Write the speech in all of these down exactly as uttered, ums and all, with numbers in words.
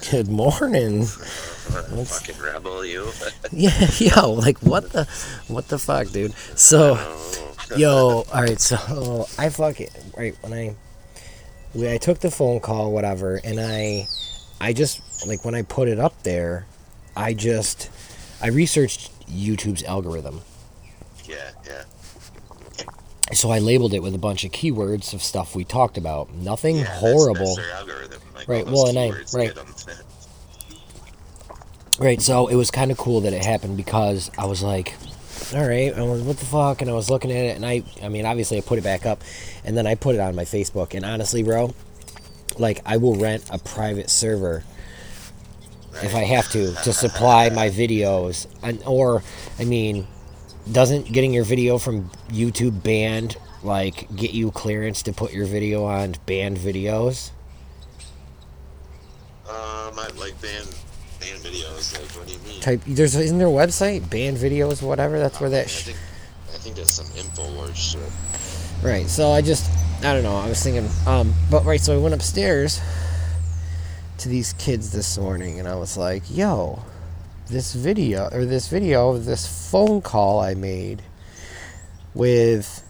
Good morning. Uh, fucking rebel, you. Yeah, yo, like what the, what the fuck, dude? So, yo, all right, so I fuck it right when I, when I took the phone call, whatever, and I, I just like when I put it up there, I just, I researched YouTube's algorithm. Yeah, yeah. So I labeled it with a bunch of keywords of stuff we talked about. Nothing Yeah, horrible. That's, that's their algorithm. Like Right. all those Well, and I keywords right. get them. Right. So it was kind of cool that it happened because I was like, all right, I was, what the fuck? And I was looking at it, and I, I mean, obviously I put it back up, and then I put it on my Facebook. And honestly, bro, like I will rent a private server Right. if I have to to supply my videos, and or, I mean, doesn't getting your video from YouTube banned like get you clearance to put your video on banned videos? Um, I like banned banned videos. Like, what do you mean? Type there's isn't there a website banned videos whatever that's Oh, where man, that. I Sh- think I think that's some Infowars shit. right. So I just I don't know. I was thinking, um, but right. So I went upstairs to these kids this morning, and I was like, yo, this video or this video, this phone call I made with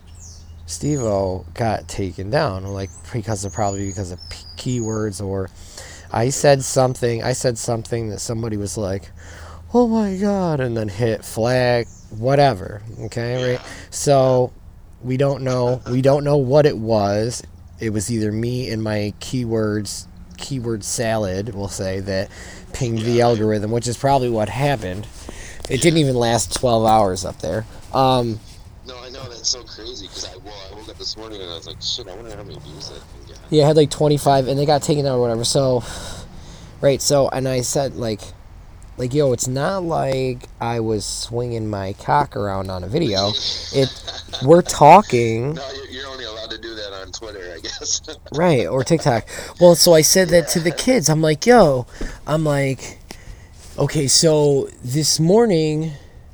Steve-O got taken down, like because of probably because of p- keywords or I said something. I said something that somebody was like, "Oh my god," and then hit flag, whatever. Okay, Yeah. right. So we don't know. We don't know what it was. It was either me and my keywords, keyword salad, we'll say, that pinged the Yeah. algorithm, which is probably what happened. It didn't even last twelve hours up there. Um, No, I know that's so crazy because I well, I woke up this morning and I was like, shit, I wonder how many views that thing got. yeah, I had like twenty-five, and they got taken out or whatever. So, right. So, and I said like, like yo, it's not like I was swinging my cock around on a video. It, we're talking. No, you're, you're only allowed to do that on Twitter, I guess. Right, or TikTok. Well, so I said that to the kids. I'm like, yo, I'm like, okay, so this morning,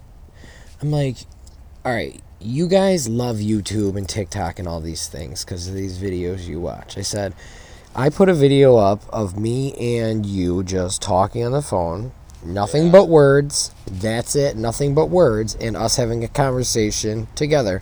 I'm like, all right, you guys love YouTube and TikTok and all these things because of these videos you watch. I said, I put a video up of me and you just talking on the phone, nothing Yeah. but words. That's it, nothing but words, and us having a conversation together.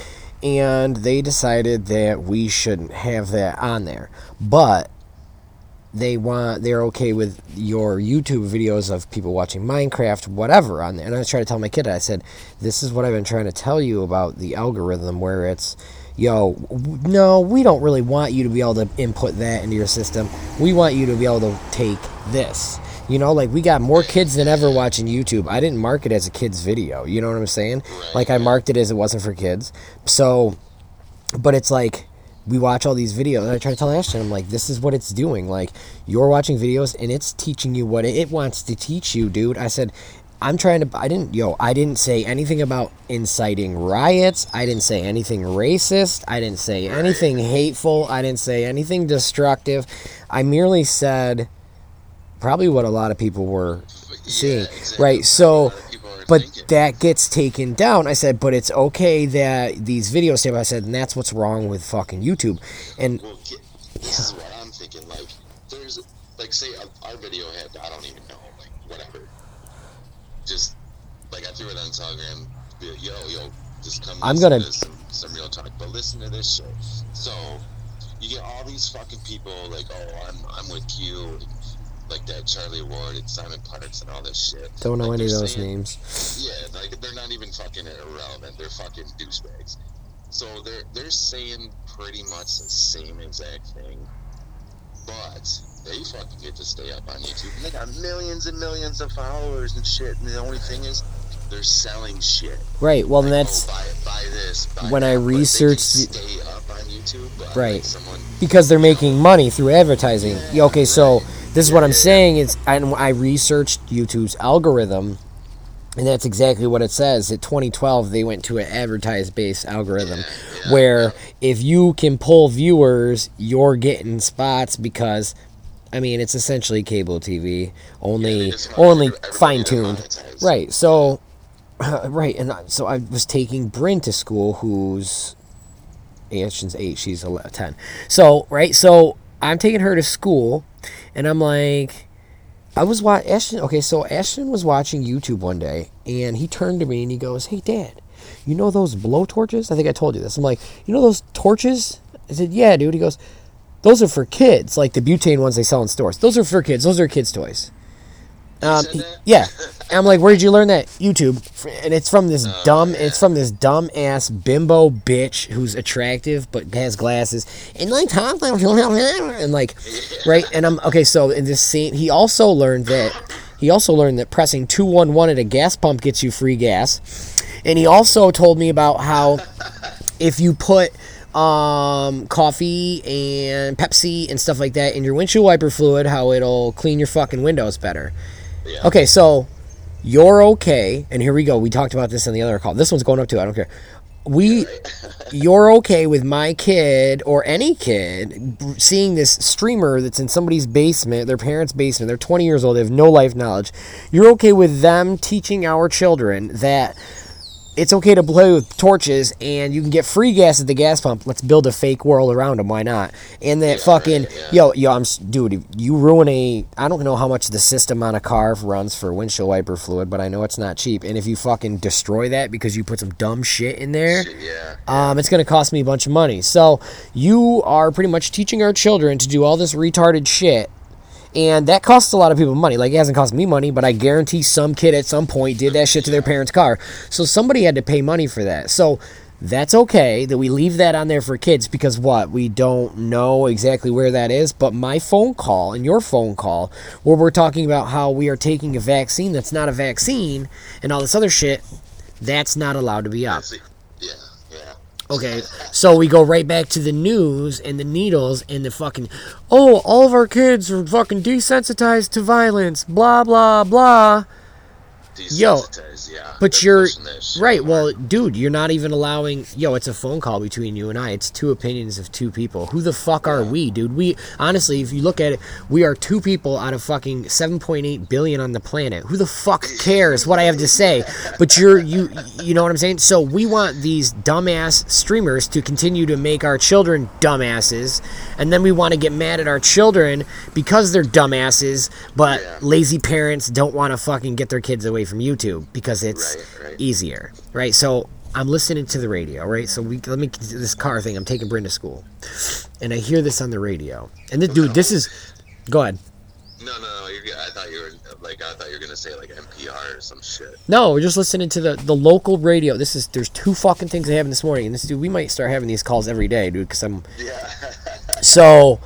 And they decided that we shouldn't have that on there, but they want they're okay with your YouTube videos of people watching Minecraft, whatever, on there. And I was trying to tell my kid, I said, this is what I've been trying to tell you about the algorithm, where it's, yo, no, we don't really want you to be able to input that into your system. We want you to be able to take this. You know, like we got more kids than ever watching YouTube. I didn't mark it as a kid's video. You know what I'm saying? Right, like I marked it as it wasn't for kids. So, but it's like we watch all these videos, and I try to tell Ashton, I'm like, this is what it's doing. Like you're watching videos, and it's teaching you what it wants to teach you, dude. I said, I'm trying to. I didn't, yo. I didn't say anything about inciting riots. I didn't say anything racist. I didn't say anything hateful. I didn't say anything destructive. I merely said probably what a lot of people were seeing, Yeah, exactly. right? So, A lot of people are but thinking. that gets taken down. I said, but it's okay that these videos stay up. I said, and that's what's wrong with fucking YouTube. And Well, get, this is what I'm thinking. Like, there's, like, say our, our video had, I don't even know, like, whatever. Just, like, I threw it on Telegram. Be like, yo, yo, just come I'm listen gonna- to some, some real talk. But listen to this shit. So, you get all these fucking people, like, oh, I'm, I'm with you. Like that Charlie Ward and Simon Parks and all this shit. don't know like, any of they're those saying- names. Yeah, like they're not even fucking irrelevant. They're fucking douchebags. So they're they're saying pretty much the same exact thing, but they fucking get to stay up on YouTube. And they got millions and millions of followers and shit. And the only thing is, they're selling shit. Right. Well, Like, then that's oh, buy, buy this. Buy when I that. But they can researched the- stay up on YouTube. But Right. Like someone, because they're making money through advertising. Yeah, Okay, so right. this is Yeah, what I'm yeah, saying is, and I researched YouTube's algorithm, and that's exactly what it says. In twenty twelve, they went to an advertise-based algorithm, Yeah, yeah, where yeah. if you can pull viewers, you're getting spots because, I mean, it's essentially cable T V, Yeah, only they just want only everybody to fine-tuned. monetize. Right. So, right, and I- so I was taking Bryn to school, who's Ashton's eight, she's eleven, ten. So, right, so I'm taking her to school, and I'm like, I was watching Ashton. Okay, so Ashton was watching YouTube one day, and he turned to me and he goes, "Hey, Dad, you know those blow torches? I think I told you this." I'm like, "You know those torches?" I said, "Yeah, dude." He goes, "Those are for kids, like the butane ones they sell in stores. Those are for kids. Those are kids' toys." Um, he, yeah, and I'm like, "Where did you learn that?" YouTube, and it's from this oh, dumb, yeah. it's from this dumb ass bimbo bitch who's attractive but has glasses and like talk like and like, right? And I'm okay. So in this scene, he also learned that he also learned that pressing two one one at a gas pump gets you free gas, and he also told me about how if you put um, coffee and Pepsi and stuff like that in your windshield wiper fluid, how it'll clean your fucking windows better. Yeah. Okay, so you're okay, and here we go. We talked about this in the other call. This one's going up too. I don't care. We, you're okay with my kid or any kid seeing this streamer that's in somebody's basement, their parents' basement. They're twenty years old. They have no life knowledge. You're okay with them teaching our children that it's okay to play with torches and you can get free gas at the gas pump. Let's build a fake world around them. Why not? And that Yeah, fucking, right, yeah. yo, yo, I'm, dude, you ruin a, I don't know how much the system on a car runs for windshield wiper fluid, but I know it's not cheap. And if you fucking destroy that because you put some dumb shit in there, Shit, yeah. um, it's going to cost me a bunch of money. So you are pretty much teaching our children to do all this retarded shit. And that costs a lot of people money. Like, it hasn't cost me money, but I guarantee some kid at some point did that shit to their parents' car. So somebody had to pay money for that. So that's okay that we leave that on there for kids because what? We don't know exactly where that is. But my phone call and your phone call where we're talking about how we are taking a vaccine that's not a vaccine and all this other shit, that's not allowed to be up. Yeah, yeah. Okay, so we go right back to the news and the needles and the fucking, oh, all of our kids are fucking desensitized to violence, blah, blah, blah. Yo, Desensitized, yeah. but They're you're, pushing that shit right, more. well, dude, you're not even allowing, yo, it's a phone call between you and I. It's two opinions of two people. Who the fuck are we, dude? We, honestly, if you look at it, we are two people out of fucking seven point eight billion on the planet. Who the fuck cares what I have to say? But you're, you, you know what I'm saying? So we want these dumbass streamers to continue to make our children dumbasses, and then we want to get mad at our children because they're dumbasses, but Yeah. lazy parents don't want to fucking get their kids away from YouTube because it's Right, right. easier, right? So I'm listening to the radio, right? So we let me this car thing. I'm taking Bryn to school, and I hear this on the radio. And this dude, this is. Go ahead. No, no, no. You're, good. I thought you were like I thought you were gonna say like N P R or some shit. No, we're just listening to the the local radio. This is there's two fucking things that happened this morning, and this dude, we might start having these calls every day, dude, because I'm. Yeah. So,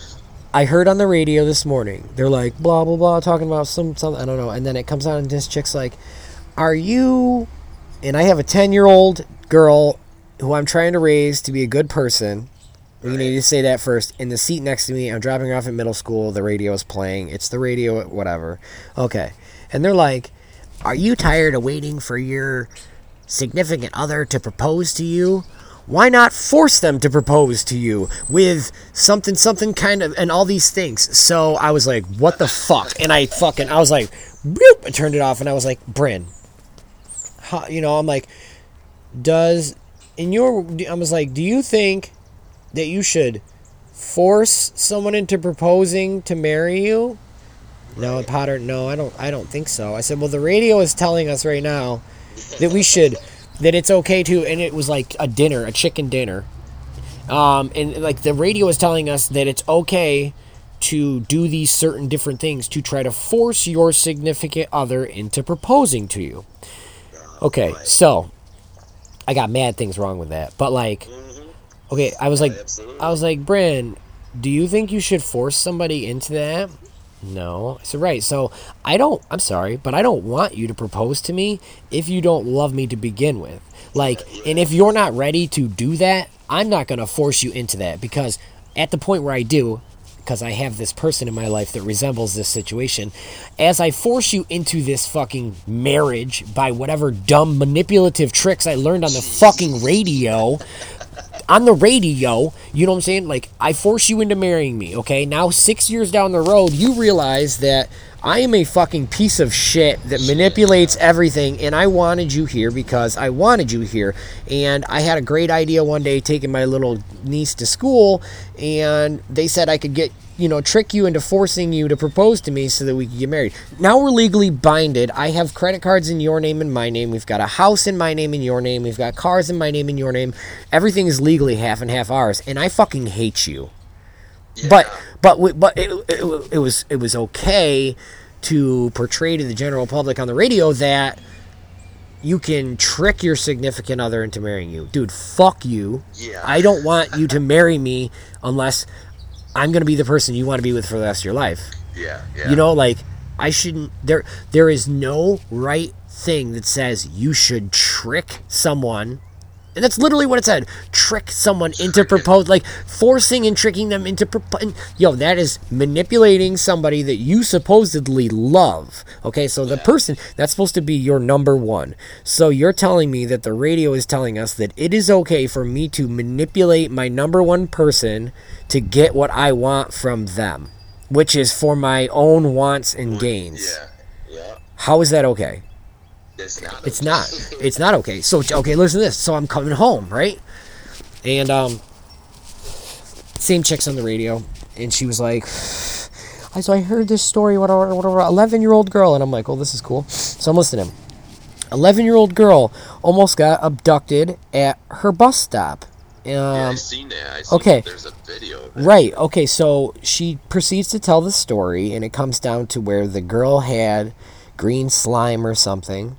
I heard on the radio this morning, they're like, blah, blah, blah, talking about some, something, I don't know. And then it comes on and this chick's like, are you, and I have a ten-year-old girl who I'm trying to raise to be a good person. We need to say that first. In the seat next to me, I'm dropping her off at middle school. The radio is playing. It's the radio, whatever. Okay. And they're like, are you tired of waiting for your significant other to propose to you? Why not force them to propose to you with something, something kind of, and all these things? So I was like, what the fuck? And I fucking, I was like, bloop, I turned it off and I was like, Bryn, how, you know, I'm like, does, in your, I was like, do you think that you should force someone into proposing to marry you? No, Potter, no, I don't, I don't think so. I said, well, the radio is telling us right now that we should, that it's okay to, and it was like a dinner, a chicken dinner. Um, and like the radio is telling us that it's okay to do these certain different things to try to force your significant other into proposing to you. Okay, so I got mad things wrong with that, but like, okay, I was like, I was like, Bryn, do you think you should force somebody into that? No. I said, right, so I don't, I'm sorry, but I don't want you to propose to me if you don't love me to begin with. Like, and if you're not ready to do that, I'm not going to force you into that, because at the point where I do, because I have this person in my life that resembles this situation, as I force you into this fucking marriage by whatever dumb manipulative tricks I learned on the fucking radio, on the radio, you know what I'm saying? Like, I force you into marrying me, okay? Now, six years down the road, you realize that I am a fucking piece of shit that manipulates everything, and I wanted you here because I wanted you here. And I had a great idea one day taking my little niece to school, and they said I could get you know, trick you into forcing you to propose to me so that we could get married. Now we're legally binded. I have credit cards in your name and my name. We've got a house in my name and your name. We've got cars in my name and your name. Everything is legally half and half ours. And I fucking hate you. Yeah. But but but it, it, it was it was okay to portray to the general public on the radio that you can trick your significant other into marrying you. Dude, fuck you. Yeah. I don't want you to marry me unless I'm going to be the person you want to be with for the rest of your life. Yeah, yeah. You know, like, I shouldn't... There, there is no right thing that says you should trick someone... And that's literally what it said. Trick someone into propose, like forcing and tricking them into propose. Yo, that is manipulating somebody that you supposedly love. Okay, so the yeah. person, that's supposed to be your number one. So you're telling me that the radio is telling us that it is okay for me to manipulate my number one person to get what I want from them, which is for my own wants and gains. Yeah, yeah. How is that okay? It's not. It's not. It's not okay. So, okay, listen to this. So I'm coming home, right? And, um, same chick's on the radio. And she was like, so I heard this story, whatever, whatever, eleven-year-old girl. And I'm like, oh, this is cool. So I'm listening. eleven-year-old girl almost got abducted at her bus stop. Um, yeah, I've seen that. I've seen okay. That. There's a video of it. Right. Okay, so she proceeds to tell the story. And it comes down to where the girl had green slime or something.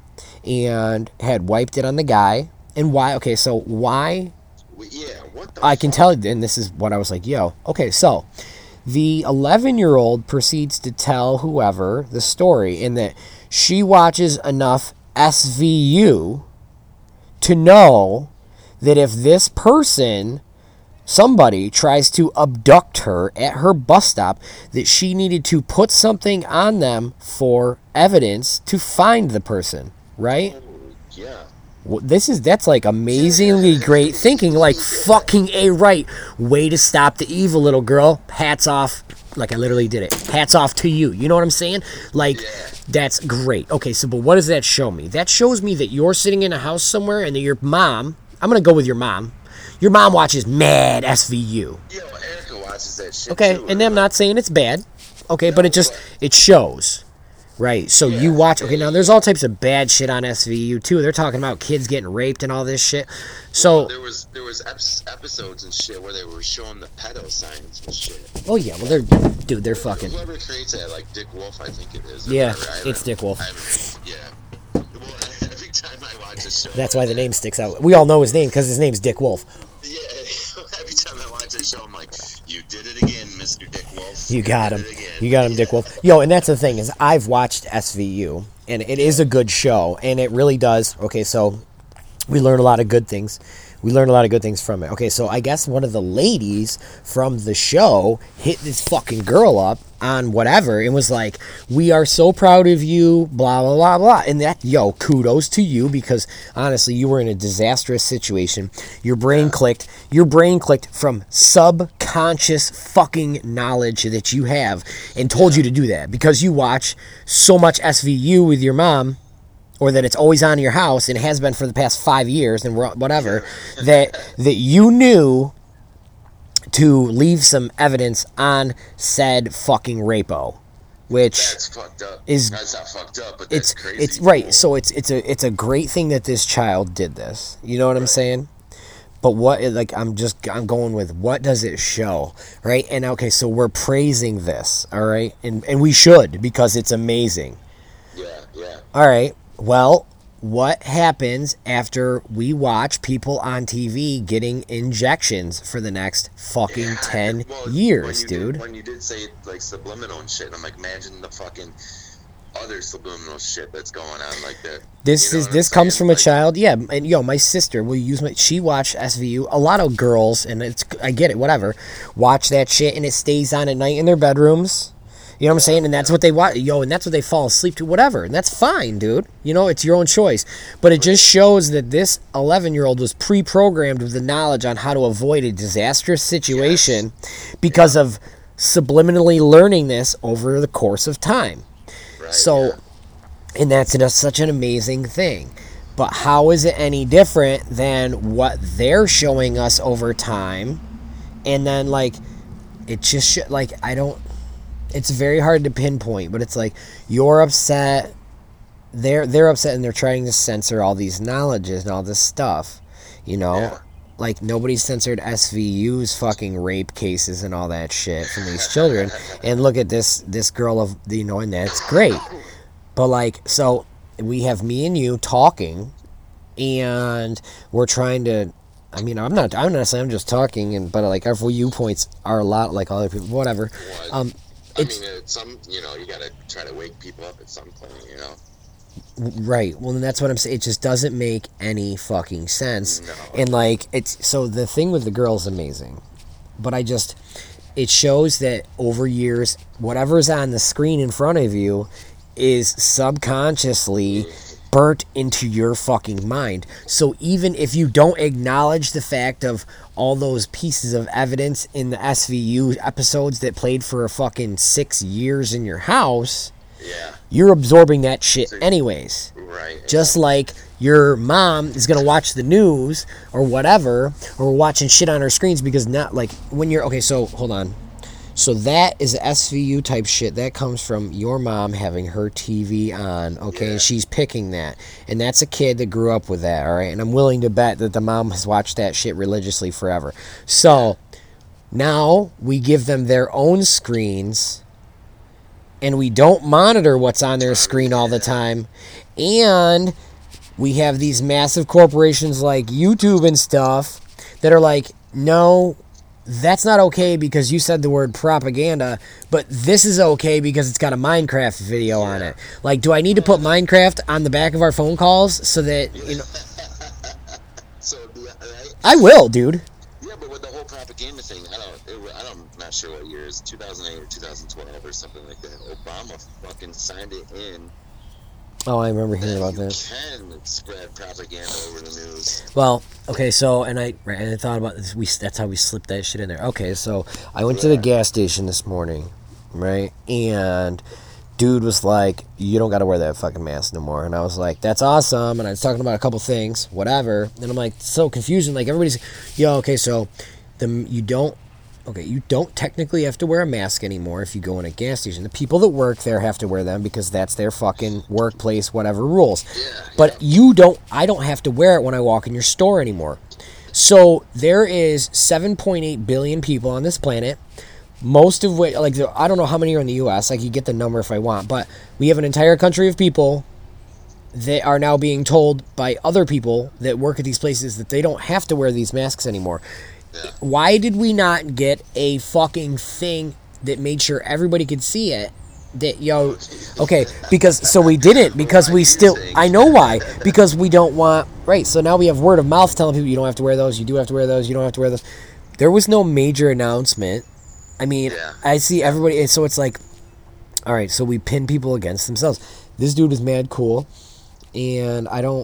And had wiped it on the guy. And why? Okay, so why? Yeah, what the I can fuck? tell, and this is what I was like, yo. Okay, so the eleven-year-old proceeds to tell whoever the story, in that she watches enough S V U to know that if this person, somebody, tries to abduct her at her bus stop, that she needed to put something on them for evidence to find the person. Right? Yeah. This is, that's like amazingly great thinking. Like, fucking A right. Way to stop the evil, little girl. Hats off. Like, I literally did it. Hats off to you. You know what I'm saying? Like, Yeah. that's great. Okay, so, but what does that show me? That shows me that you're sitting in a house somewhere and that your mom, I'm going to go with your mom. Your mom watches mad S V U. Yo, Erica watches that shit Okay, too. and I'm not saying it's bad. Okay, but it just, it shows. Right, so Yeah, you watch... Okay, yeah, now there's all types of bad shit on S V U, too. They're talking about kids getting raped and all this shit. So... Well, there was there was episodes and shit where they were showing the pedo signs and shit. Oh, yeah, well, they're... Dude, they're fucking... Whoever creates that, like Dick Wolf, I think it is. Yeah, whatever. it's Dick Wolf. Yeah. Well, every time I watch a show... That's why the name sticks out. We all know his name, because his name's Dick Wolf. Yeah, every time I watch a show, I'm like, you did it again, Mister Dick Wolf. You got him. did it again. You got him, Dick Wolf. Yo, and that's the thing, is I've watched S V U, and it is a good show, and it really does. Okay, so we learn a lot of good things. We learn a lot of good things from it. Okay, so I guess one of the ladies from the show hit this fucking girl up on whatever and was like, we are so proud of you, blah, blah, blah, blah. And that, yo, kudos to you, because honestly, you were in a disastrous situation. Your brain yeah. clicked. Your brain clicked from subconscious fucking knowledge that you have and told you to do that because you watch so much S V U with your mom, or that it's always on in your house and it has been for the past five years and whatever, that that you knew to leave some evidence on said fucking rapo, which that's fucked up. is that's not fucked up, but that's it's crazy. it's right. So it's it's a it's a great thing that this child did this. You know what I'm saying? But what, like, I'm just, I'm going with, what does it show, right? And, okay, so we're praising this, all right? And and we should, because it's amazing. Yeah, yeah. All right, well, what happens after we watch people on T V getting injections for the next fucking Yeah, ten well, years, when you dude? Did, when you did say, like, subliminal and shit, I'm like, imagine the fucking other subliminal shit that's going on like that. This you know is what this I'm comes saying? from a Like, child, yeah. And yo, my sister will use my. She watched S V U. A lot of girls, and it's I get it, whatever. Watch that shit, and it stays on at night in their bedrooms. You know what I'm saying? And that's what they watch, yo, and that's what they fall asleep to, whatever. And that's fine, dude. You know, it's your own choice. But it just shows that this eleven-year-old was pre-programmed with the knowledge on how to avoid a disastrous situation yes. because yeah. of subliminally learning this over the course of time. Right, so. Yeah. And that's just such an amazing thing. But how is it any different than what they're showing us over time? And then, like, it just sh- like I don't. It's very hard to pinpoint, but it's like you're upset. They're they're upset and they're trying to censor all these knowledges and all this stuff, you know. Yeah. Like nobody censored S V U's fucking rape cases and all that shit from these children. And look at this this girl of you know, and that's great. But like, so we have me and you talking, and we're trying to. I mean, I'm not. I'm not saying I'm just talking, and but like our viewpoints are a lot like other people. Whatever. What? Um, I it's mean, it's some you know you gotta try to wake people up at some point, you know. right. Well, then that's what I'm saying. It just doesn't make any fucking sense. No. And like, it's so the thing with the girl is amazing, but I just it shows that over years, whatever's on the screen in front of you is subconsciously burnt into your fucking mind. So even if you don't acknowledge the fact of all those pieces of evidence in the S V U episodes that played for a fucking six years in your house, Yeah. you're absorbing that shit anyways. Right. Just like your mom is going to watch the news or whatever, or watching shit on her screens because not like when you're okay. So hold on. So that is S V U type shit. That comes from your mom having her T V on, okay? Yeah. And she's picking that. And that's a kid that grew up with that, all right? And I'm willing to bet that the mom has watched that shit religiously forever. So now we give them their own screens, and we don't monitor what's on their screen all the time. And we have these massive corporations like YouTube and stuff that are like, no, that's not okay because you said the word propaganda, but this is okay because it's got a Minecraft video on it. Like, do I need to put Minecraft on the back of our phone calls so that, you know... So, yeah, right? I will, dude. Yeah, but with the whole propaganda thing, I don't, it, I don't, I'm not sure what year it is, two thousand eight or two thousand twelve or something like that. Obama fucking signed it in. Oh, I remember hearing that about you this. can spread propaganda over the news. Well, okay, so, and I, right, and I thought about this, we, that's how we slipped that shit in there. Okay, so I went to the gas station this morning, right, and dude was like, you don't gotta wear that fucking mask no more, and I was like, that's awesome, and I was talking about a couple things, whatever, and I'm like, so confusing, like, everybody's, yo, okay, so, the, you don't, okay, you don't technically have to wear a mask anymore if you go in a gas station. The people that work there have to wear them because that's their fucking workplace, whatever rules. Yeah, but yeah. you don't, I don't have to wear it when I walk in your store anymore. So there is seven point eight billion people on this planet, most of which, like, I don't know how many are in the U S. I could get the number if I want, but we have an entire country of people that are now being told by other people that work at these places that they don't have to wear these masks anymore. Yeah. Why did we not get a fucking thing that made sure everybody could see it? That, yo, okay, because, so we didn't, because we still, I know why, because we don't want, right, so now we have word of mouth telling people you don't have to wear those, you do have to wear those, you don't have to wear those. There was no major announcement. I mean, Yeah. I see everybody, so it's like, all right, so we pin people against themselves. This dude is mad cool, and I don't,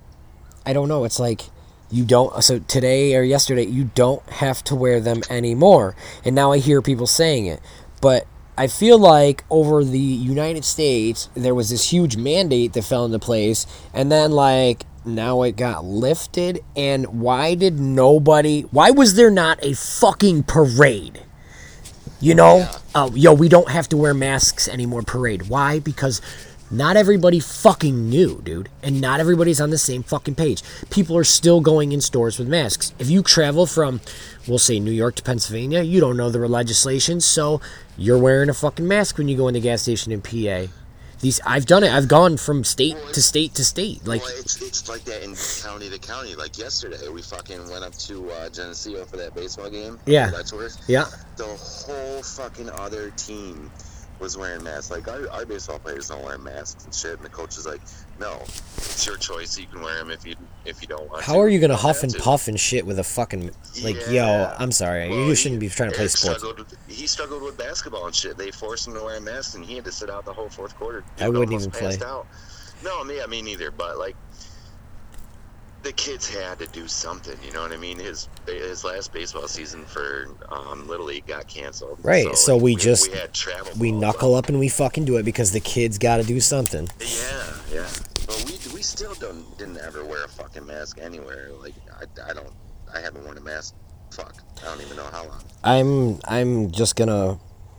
I don't know, it's like, you don't, so today or yesterday, you don't have to wear them anymore. And now I hear people saying it. But I feel like over the United States, there was this huge mandate that fell into place. And then, like, now it got lifted. And why did nobody, why was there not a fucking parade? You know? Yeah. Oh, yo, we don't have to wear masks anymore parade. Why? Because not everybody fucking knew, dude. And not everybody's on the same fucking page. People are still going in stores with masks. If you travel from, we'll say, New York to Pennsylvania, you don't know the legislation, so you're wearing a fucking mask when you go in the gas station in P A. These, I've done it. I've gone from state to state to state. Like, well, it's it's like that in county to county. Like yesterday, we fucking went up to uh, Geneseo for that baseball game. Yeah. Letchworth. yeah. The whole fucking other team was wearing masks. Like, our, our baseball players don't wear masks and shit. And the coach is like, no, it's your choice. You can wear them if you if you don't want to. How are you gonna don't huff have and to. puff and shit with a fucking, like, Yeah. yo, I'm sorry. Well, you shouldn't he- be trying to play Eric sports. struggled with- He struggled with basketball and shit. They forced him to wear a mask, and he had to sit out the whole fourth quarter. I Dude wouldn't almost even play. passed Out. No, me, I mean neither. But like, the kids had to do something. You know what I mean? His his last baseball season for um, Little League got canceled. Right, so like, we just- we had travel. We balls. knuckle up and we fucking do it because the kids gotta do something. Yeah, yeah. But we we still don't didn't ever wear a fucking mask anywhere. Like I, I don't I haven't worn a mask fuck, I don't even know how long. I'm I'm just gonna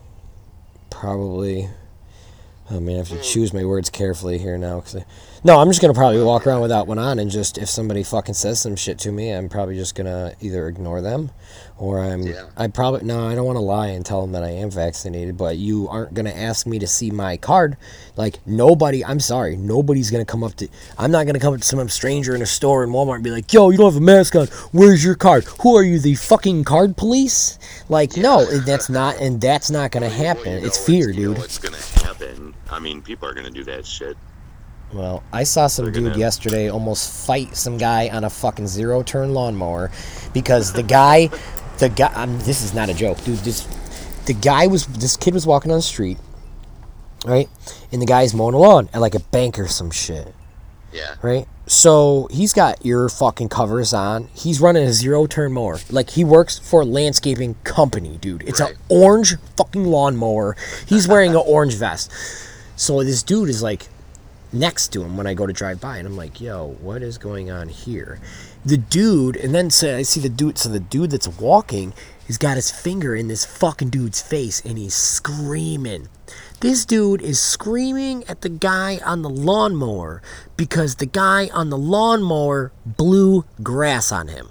probably. Oh man, I have to choose my words carefully here now. Cause I, no, I'm just gonna probably walk around without one on, and just if somebody fucking says some shit to me, I'm probably just gonna either ignore them, or I'm. Yeah. I probably no, I don't want to lie and tell them that I am vaccinated, but you aren't gonna ask me to see my card. Like nobody, I'm sorry, nobody's gonna come up to. I'm not gonna come up to some stranger in a store in Walmart and be like, "Yo, you don't have a mask on. Where's your card? Who are you, the fucking card police?" Like, yeah. No, that's not, and that's not gonna happen. Well, it's fear, it's, dude. You know it's gonna happen. I mean, people are gonna do that shit. Well, I saw some They're dude gonna... yesterday almost fight some guy on a fucking zero-turn lawnmower because the guy, the guy, um, this is not a joke, dude. This, the guy was, this kid was walking on the street, right, and the guy's mowing a lawn at like a bank or some shit. Yeah. Right. So he's got ear fucking covers on. He's running a zero-turn mower. Like he works for a landscaping company, dude. It's right. An orange fucking lawnmower. He's wearing an orange vest. So this dude is like next to him when I go to drive by, and I'm like, yo, what is going on here? The dude, and then so I see the dude, so the dude that's walking, he's got his finger in this fucking dude's face, and he's screaming. This dude is screaming at the guy on the lawnmower because the guy on the lawnmower blew grass on him.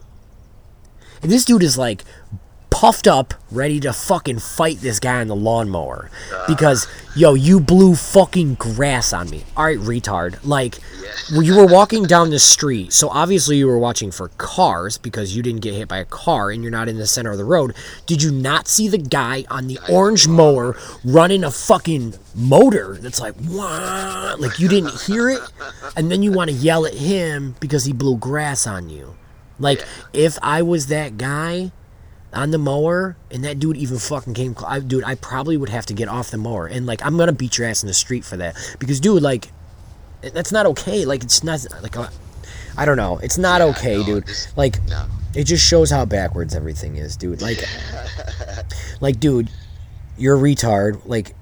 And this dude is like puffed up, ready to fucking fight this guy on the lawnmower. Because, yo, you blew fucking grass on me. Alright, retard. Like, when you were walking down the street, so obviously you were watching for cars because you didn't get hit by a car and you're not in the center of the road. Did you not see the guy on the orange mower running a fucking motor that's like, wah? Like, you didn't hear it? And then you want to yell at him because he blew grass on you. Like, if I was that guy on the mower, and that dude even fucking came close. I, dude, I probably would have to get off the mower, and like I'm gonna beat your ass in the street for that, because dude, like, that's not okay. Like, it's not like uh, I don't know, it's not yeah, okay, no, dude. Just, like, no. It just shows how backwards everything is, dude. Like, like, dude, you're a retard. Like,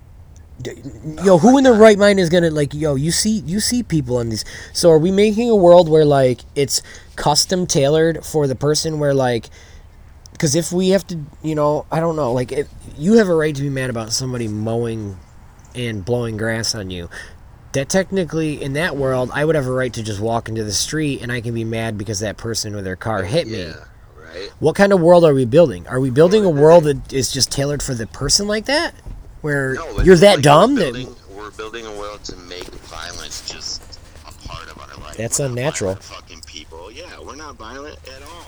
yo, who in their right mind is gonna like, yo, you see, you see people in these. So are we making a world where like it's custom tailored for the person where like. Because if we have to, you know, I don't know, like, if you have a right to be mad about somebody mowing and blowing grass on you, that technically, in that world, I would have a right to just walk into the street and I can be mad because that person with their car hit me. Yeah, right. What kind of world are we building? Are we building a world that is just tailored for the person like that? Where no, you're that like dumb? We're building, that we're building a world to make violence just a part of our life. That's we're unnatural. Not fucking people. Yeah, we're not violent at all.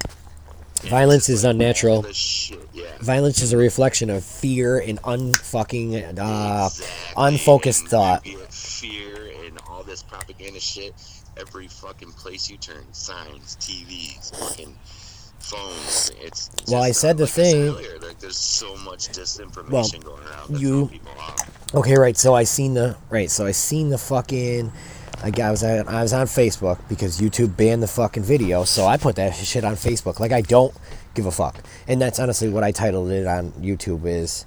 Violence is unnatural. Shit, yeah. Violence is a reflection of fear and unfucking, uh, exactly. unfocused and thought. Fear and all this propaganda shit. Every fucking place you turn, signs, T Vs, fucking phones. It's just, well, I said the like thing. I said earlier, like, there's so much disinformation well, going around. That you. people off. Okay, right. So I seen the right. So I seen the fucking. I was on, I was on Facebook because YouTube banned the fucking video, so I put that shit on Facebook. Like, I don't give a fuck, and that's honestly what I titled it on YouTube is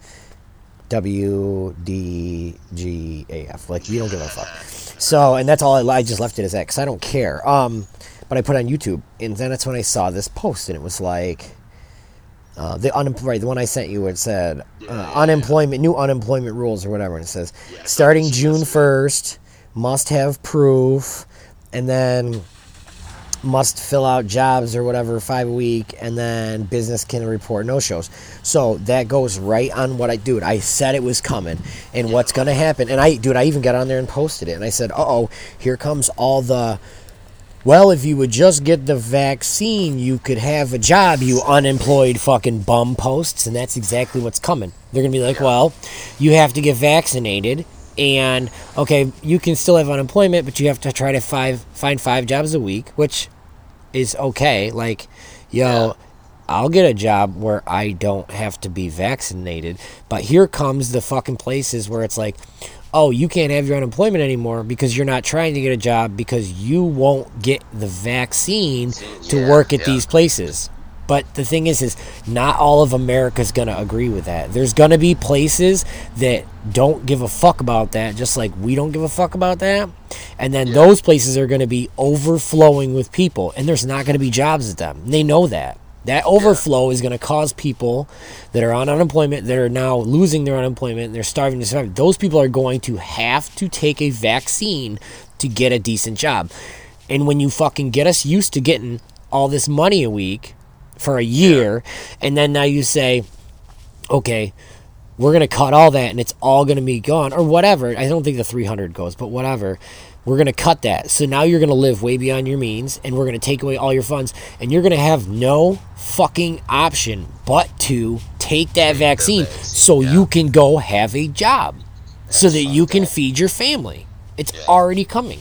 W D G A F. Like, you don't give a fuck. So, and that's all I, I just left it as that because I don't care. Um, but I put on YouTube, and then that's when I saw this post, and it was like. Uh, the un- right, the one I sent you, it said uh, yeah, yeah, unemployment, yeah. new unemployment rules or whatever, and it says yeah, starting June first. Must have proof, and then must fill out jobs or whatever five a week, and then business can report no shows. So that goes right on what I dude. I said it was coming, and what's gonna happen. And I, dude, I even got on there and posted it, and I said, "Uh oh, here comes all the." Well, if you would just get the vaccine, you could have a job, you unemployed fucking bum posts, and that's exactly what's coming. They're gonna be like, well, you have to get vaccinated. And, okay, you can still have unemployment, but you have to try to five, find five jobs a week, which is okay. Like, yo, yeah. I'll get a job where I don't have to be vaccinated. But here comes the fucking places where it's like, oh, you can't have your unemployment anymore because you're not trying to get a job because you won't get the vaccine to yeah, work at yeah. these places. But the thing is, is not all of America's going to agree with that. There's going to be places that don't give a fuck about that, just like we don't give a fuck about that. And then yeah. those places are going to be overflowing with people, and there's not going to be jobs at them. They know that. That overflow yeah. is going to cause people that are on unemployment, that are now losing their unemployment, and they're starving to survive. Those people are going to have to take a vaccine to get a decent job. And when you fucking get us used to getting all this money a week for a year, yeah. and then now you say, okay, we're going to cut all that and it's all going to be gone, or whatever. I don't think the three hundred goes, but whatever. We're going to cut that. So now you're going to live way beyond your means, and we're going to take away all your funds, and you're going to have no fucking option but to take that vaccine, vaccine so yeah. you can go have a job. That's so that you can up. feed your family. It's yeah. already coming.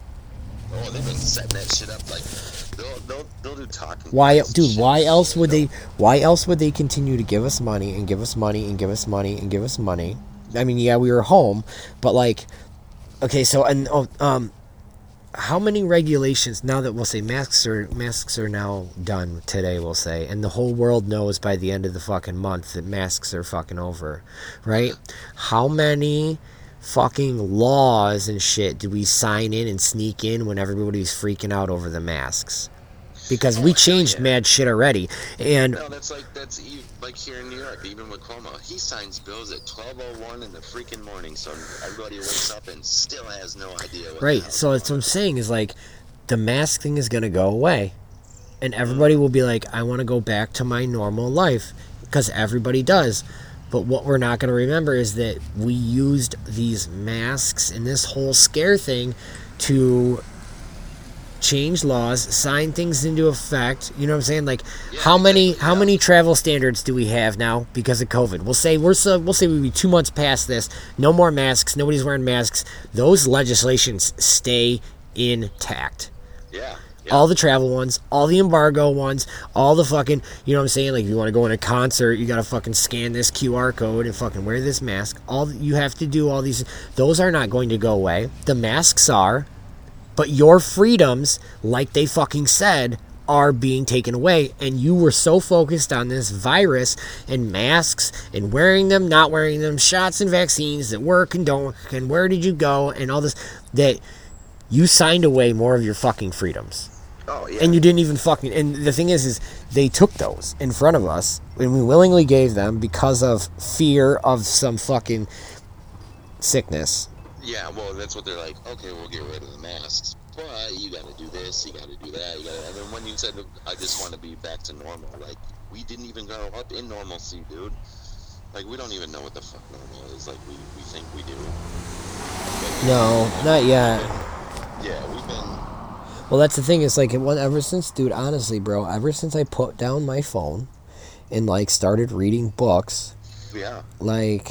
Oh, they've been setting that shit up like they'll they'll, they'll do talking. Why, dude? Why else would they? Why else would they continue to give us money and give us money and give us money and give us money? I mean, yeah, we were home, but like, okay, so and oh, um, how many regulations now that we'll say masks are masks are now done today? We'll say, and the whole world knows by the end of the fucking month that masks are fucking over, right? How many fucking laws and shit did we sign in and sneak in when everybody's freaking out over the masks? Because oh, we changed yeah. mad shit already. And no, that's like that's like here in New York, even with Cuomo, he signs bills at twelve oh one in the freaking morning, so everybody wakes up and still has no idea what right, so that's what I'm saying is like the mask thing is gonna go away. And everybody will be like, I wanna go back to my normal life. Because everybody does. But what we're not going to remember is that we used these masks and this whole scare thing to change laws, sign things into effect. You know what I'm saying? Like, yeah, how many how yeah. many travel standards do we have now because of COVID? We'll say we're so, we'll say we'll be two months past this. No more masks. Nobody's wearing masks. Those legislations stay intact. Yeah. Yeah. All the travel ones, all the embargo ones, all the fucking, you know what I'm saying? Like, if you want to go in a concert, you got to fucking scan this Q R code and fucking wear this mask. All you have to do, all these, those are not going to go away. The masks are, but your freedoms, like they fucking said, are being taken away. And you were so focused on this virus and masks and wearing them, not wearing them, shots and vaccines that work and don't work, and where did you go, and all this, that you signed away more of your fucking freedoms. Oh, yeah. And you didn't even fucking... And the thing is, is they took those in front of us, and we willingly gave them because of fear of some fucking sickness. Yeah, well, that's what they're like, okay, we'll get rid of the masks, but you gotta do this, you gotta do that, you gotta... And then when you said, I just want to be back to normal, like, we didn't even grow up in normalcy, dude. Like, we don't even know what the fuck normal is, like, we, we think we do. But, no, know, not yet. Been, yeah, we've been... Well, that's the thing. It's like, it went ever since, dude, honestly, bro, ever since I put down my phone and, like, started reading books. Yeah. Like,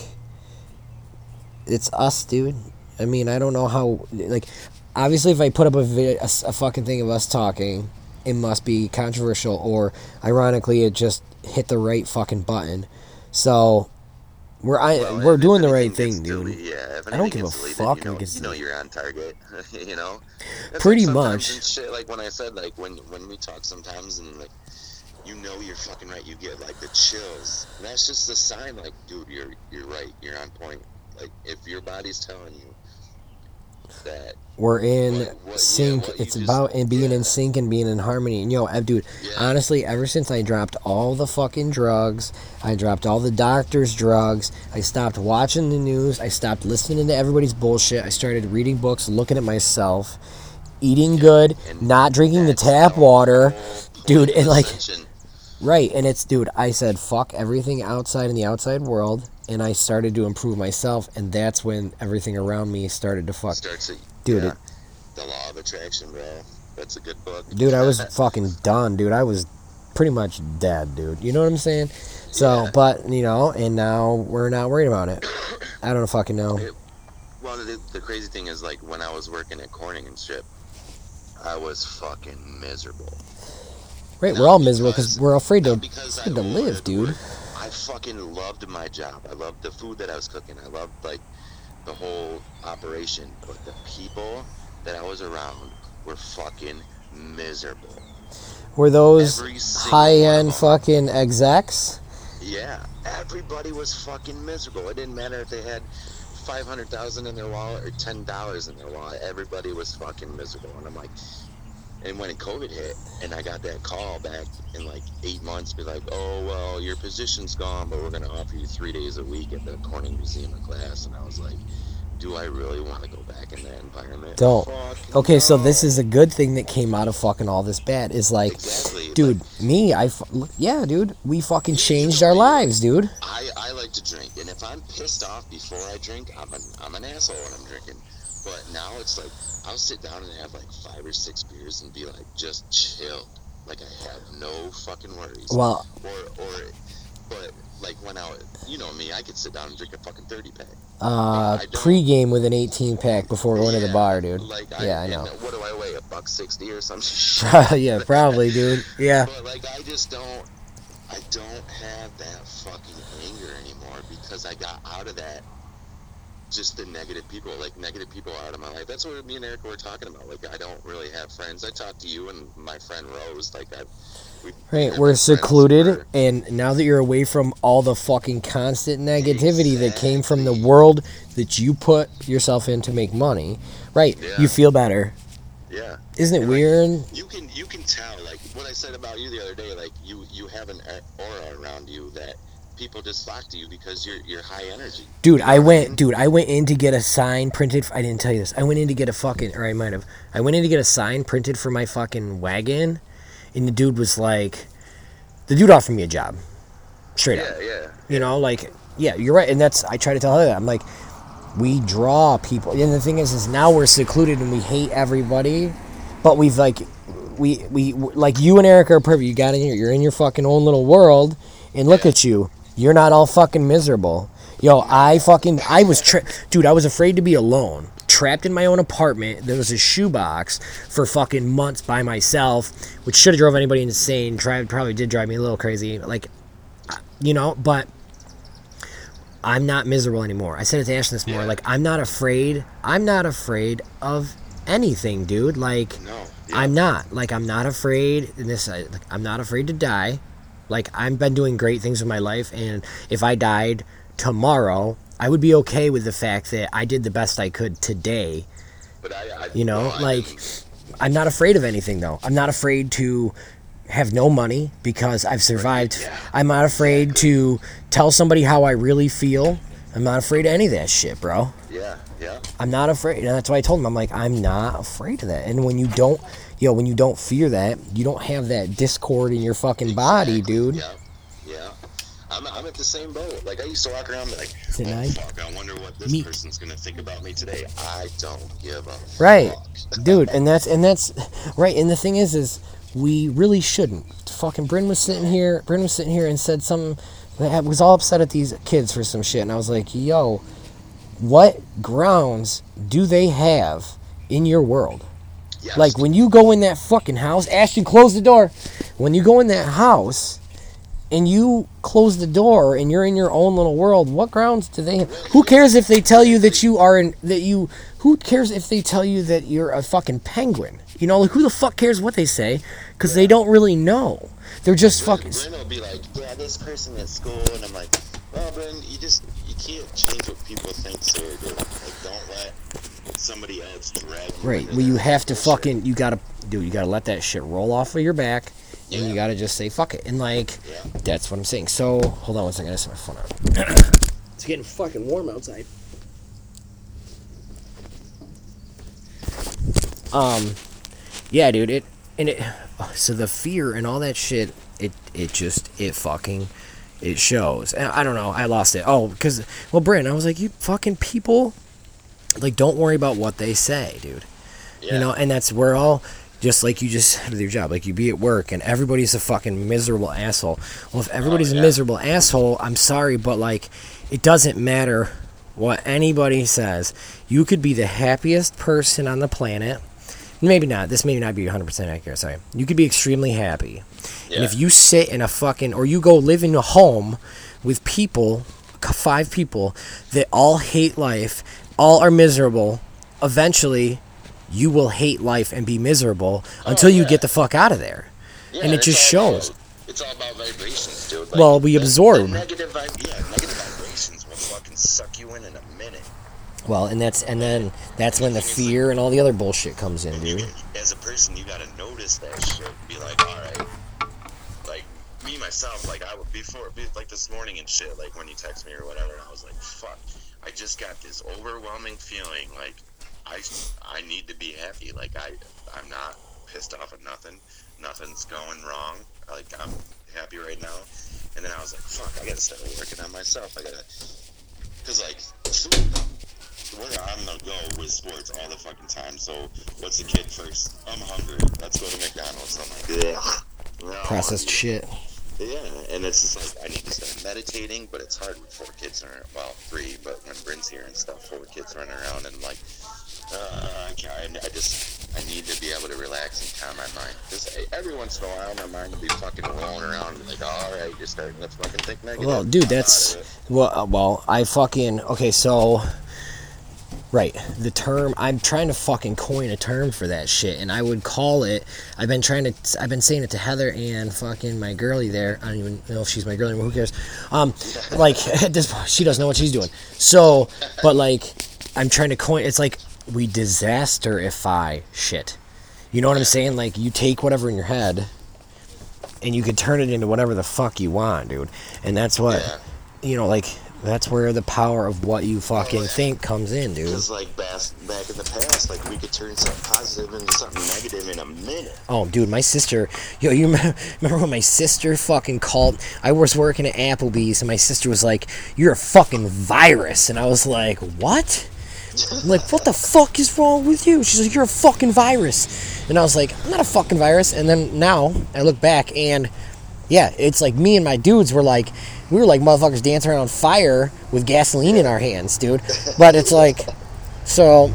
it's us, dude. I mean, I don't know how, like, obviously if I put up a, video, a, a fucking thing of us talking, it must be controversial, or, ironically, it just hit the right fucking button. So... We're I, well, we're doing the right thing, dude. Deleted, yeah, if I don't give a deleted, fuck. You know, you know you're on target. You know. That's pretty like much. Shit, like when I said, like when when we talk sometimes, and like, you know, you're fucking right. You get like the chills. And that's just a sign, like, dude, you're you're right. You're on point. Like if your body's telling you that we're in what, what, sync. yeah, it's just, about and being yeah. in sync and being in harmony. And yo, dude, yeah. honestly, ever since I dropped all the fucking drugs, I dropped all the doctor's drugs, I stopped watching the news, I stopped listening to everybody's bullshit, I started reading books, looking at myself, eating good, and not drinking the tap water, dude, and like, right, and it's, dude, I said, fuck everything outside in the outside world, and I started to improve myself, and that's when everything around me started to fuck. Starts to, dude, yeah. it, The Law of Attraction, bro. That's a good book. Dude, I was fucking done, dude. I was pretty much dead, dude. You know what I'm saying? So, yeah. But, you know, and now we're not worried about it. I don't fucking know. It, well, the, the crazy thing is, like, when I was working at Corning and shit, I was fucking miserable. Right, not we're all miserable because, because we're afraid to, afraid to live, dude. Work. I fucking loved my job. I loved the food that I was cooking. I loved, like, the whole operation. But the people that I was around were fucking miserable. Were those high-end fucking execs? Yeah, everybody was fucking miserable. It didn't matter if they had five hundred thousand in their wallet or ten dollars in their wallet. Everybody was fucking miserable. And I'm like, And when COVID hit, and I got that call back in like eight months, be like, oh, well, your position's gone, but we're going to offer you three days a week at the Corning Museum of Glass. And I was like, do I really want to go back in that environment? Don't. Fuck Okay, no. so this is a good thing that came out of fucking all this bad. Is like, Exactly. dude, Like, me, I, fu- yeah, dude, we fucking changed our lives, dude. I, I like to drink, and if I'm pissed off before I drink, I'm an, I'm an asshole when I'm drinking. But now it's like, I'll sit down and have like five or six beers and be like, just chill. Like I have no fucking worries. Well, Or, or, but like when I, you know me, I could sit down and drink a fucking thirty pack. uh, I don't- pregame with an eighteen pack before going to the Yeah, bar, dude. Like Yeah, I and know. What do I weigh? A buck sixty or some shit? Yeah, probably, dude. Yeah. But like I just don't, I don't have that fucking anger anymore because I got out of that. Just the negative people, like negative people out of my life. That's what me and Erica were talking about. Like I don't really have friends. I talk to you and my friend Rose. Like I, we, Right, we're we're friends. secluded, We're- and now that you're away from all the fucking constant negativity that came from the world that you put yourself in to make money, right? Yeah. You feel better. Yeah. Isn't it And, like, weird? You can you can tell, like what I said about you the other day. Like you you have an aura around you that people just flock to you because you're you're high energy. Dude, You know I what went, mean? dude, I went in to get a sign printed. I didn't tell you this. I went in to get a fucking, or I might have. I went in to get a sign printed for my fucking wagon, and the dude was like, the dude offered me a job, straight Yeah, up. yeah. You know, like, yeah, you're right, and that's. I try to tell her that. I'm like, we draw people, and the thing is, is now we're secluded and we hate everybody, but we've like, we we like you and Erica are perfect. You got in here. You're in your fucking own little world, and look Yeah. at you. You're not all fucking miserable. Yo, I fucking, I was, tra- dude, I was afraid to be alone. Trapped in my own apartment. There was a shoebox for fucking months by myself, which should have drove anybody insane. Tried, probably did drive me a little crazy. Like, you know, but I'm not miserable anymore. I said it to Ashton this morning. Yeah. Like, I'm not afraid. I'm not afraid of anything, dude. Like, No. Yeah. I'm not. Like, I'm not afraid. And this, I- like, I'm not afraid to die. Like, I've been doing great things in my life, and if I died tomorrow, I would be okay with the fact that I did the best I could today. But I, I You know, no, I like, didn't- I'm not afraid of anything, though. I'm not afraid to have no money because I've survived. Yeah. I'm not afraid to tell somebody how I really feel. I'm not afraid of any of that shit, bro. yeah, yeah. I'm not afraid. And that's why I told him, I'm like, I'm not afraid of that. And when you don't, yo, when you don't fear that, you don't have that discord in your fucking body, Exactly. dude. Yeah, yeah. I'm, I'm at the same boat. Like I used to walk around and be like, Is it oh nice? fuck, I wonder what this Me- person's gonna think about me today. I don't give a Right. fuck. Dude, and that's and that's right. And the thing is, is we really shouldn't. Fucking Bryn was sitting here. Bryn was sitting here and said something that was all upset at these kids for some shit. And I was like, yo, what grounds do they have in your world? Yes. Like when you go in that fucking house, Ashton, close the door. When you go in that house and you close the door and you're in your own little world, what grounds do they have? Who cares if they tell you that you are in that you? Who cares if they tell you that you're a fucking penguin? You know, like who the fuck cares what they say? Because they don't really know. They're just fucking. Bryn will be like, yeah, this person at school, and I'm like, well, Bryn, you just you can't change what people think, so dude. Like, don't let somebody else drag you. Right. into Well, you that have to bullshit. fucking. You gotta, dude. You gotta let that shit roll off of your back, and Yeah. you gotta just say fuck it. And like, Yeah. that's what I'm saying. So hold on one second. I just have my phone out. It's getting fucking warm outside. Um, yeah, dude. It and it. So the fear and all that shit. It it just it fucking it shows. And I don't know. I lost it. Oh, because well, Bryn, I was like, you fucking people. Like, don't worry about what they say, dude. Yeah. You know, and that's we're all just like you just said with your job. Like you be at work and everybody's a fucking miserable asshole. Well, if everybody's Oh, yeah. a miserable asshole, I'm sorry, but like it doesn't matter what anybody says. You could be the happiest person on the planet. Maybe not. This may not be one hundred percent accurate. Sorry. You could be extremely happy. And Yeah. if you sit in a fucking or you go live in a home with people, five people that all hate life, all are miserable, eventually you will hate life and be miserable until you yeah. get the fuck out of there. Yeah, and it it's just all shows. About, it's all about vibrations, dude. Well, we the- absorb. the negative, vib- yeah, negative vibrations will fucking suck you in in a minute. Well, and that's and then that's when the fear and all the other bullshit comes in, dude. As a person person, you gotta notice that shit and be like, all right. Like, me, myself, like, I would, before, like, this morning and shit, like, when you text me or whatever, I was like, fuck, I just got this overwhelming feeling, like, I, I need to be happy. Like, I, I'm not pissed off at nothing. Nothing's going wrong. Like, I'm happy right now. And then I was like, fuck, I gotta start working on myself. I gotta, cause, like, food, we're on the go with sports all the fucking time. So, what's the kid first? I'm hungry. Let's go to McDonald's. I'm like, yeah. No, Processed shit. Yeah, and it's just like, I need to start meditating, but it's hard with four kids running, well, three, but when Bryn's here and stuff, four kids running around, and like, uh, I can't, I just, I need to be able to relax and calm my mind. Just every once in a while, my mind will be fucking rolling around, and like, all right, you're starting to fucking think negative. Well, dude, that's, well, uh, well, I fucking, okay, so, right, the term, I'm trying to fucking coin a term for that shit, and I would call it, I've been trying to, I've been saying it to Heather and fucking my girlie there, I don't even know if she's my girlie, who cares, um, like, at this point, she doesn't know what she's doing, so, but like, I'm trying to coin, it's like, we disasterify shit, you know what I'm saying, like, you take whatever in your head, and you can turn it into whatever the fuck you want, dude, and that's what, yeah. you know, like, that's where the power of what you fucking oh, yeah. think comes in, dude. Because, like, back, back in the past, like, we could turn something positive into something negative in a minute. Oh, dude, my sister... Yo, you remember when my sister fucking called... I was working at Applebee's, and my sister was like, you're a fucking virus. And I was like, what? I'm like, what the fuck is wrong with you? She's like, you're a fucking virus. And I was like, I'm not a fucking virus. And then now, I look back, and... Yeah, it's like me and my dudes were like... We were like motherfuckers dancing around on fire with gasoline in our hands, dude. But it's like, so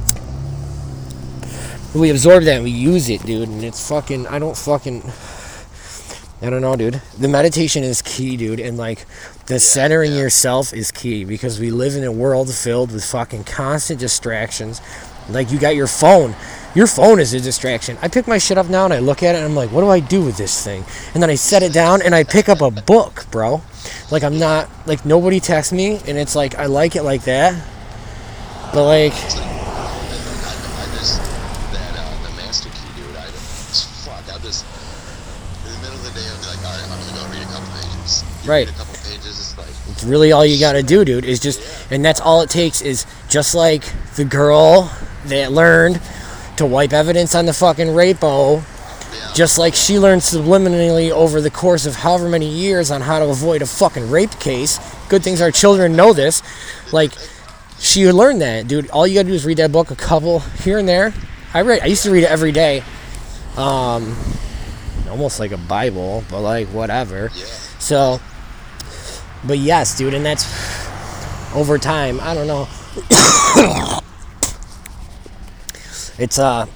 we absorb that and we use it, dude. And it's fucking, I don't fucking, I don't know, dude. The meditation is key, dude. And like the centering yourself is key because we live in a world filled with fucking constant distractions. Like you got your phone. Your phone is a distraction. I pick my shit up now and I look at it and I'm like, what do I do with this thing? And then I set it down and I pick up a book, bro. Like, I'm not, like, nobody texts me, and it's like, I like it like that, but, like... I, I just, that, uh, the master key, dude, I just, fuck, I'll just, in the middle of the day, I'll be like, all right, I'm gonna go read a couple pages. You right. Read a couple pages, it's like... It's really all you gotta do, dude, is just, yeah. and that's all it takes, is just like the girl that learned to wipe evidence on the fucking rapo, just like she learned subliminally over the course of however many years on how to avoid a fucking rape case. Good things our children know this. Like, she learned that, dude. All you gotta do is read that book a couple here and there. I read. I used to read it every day. Um, almost like a Bible, but like whatever. So, but yes, dude, and that's over time. I don't know. It's uh.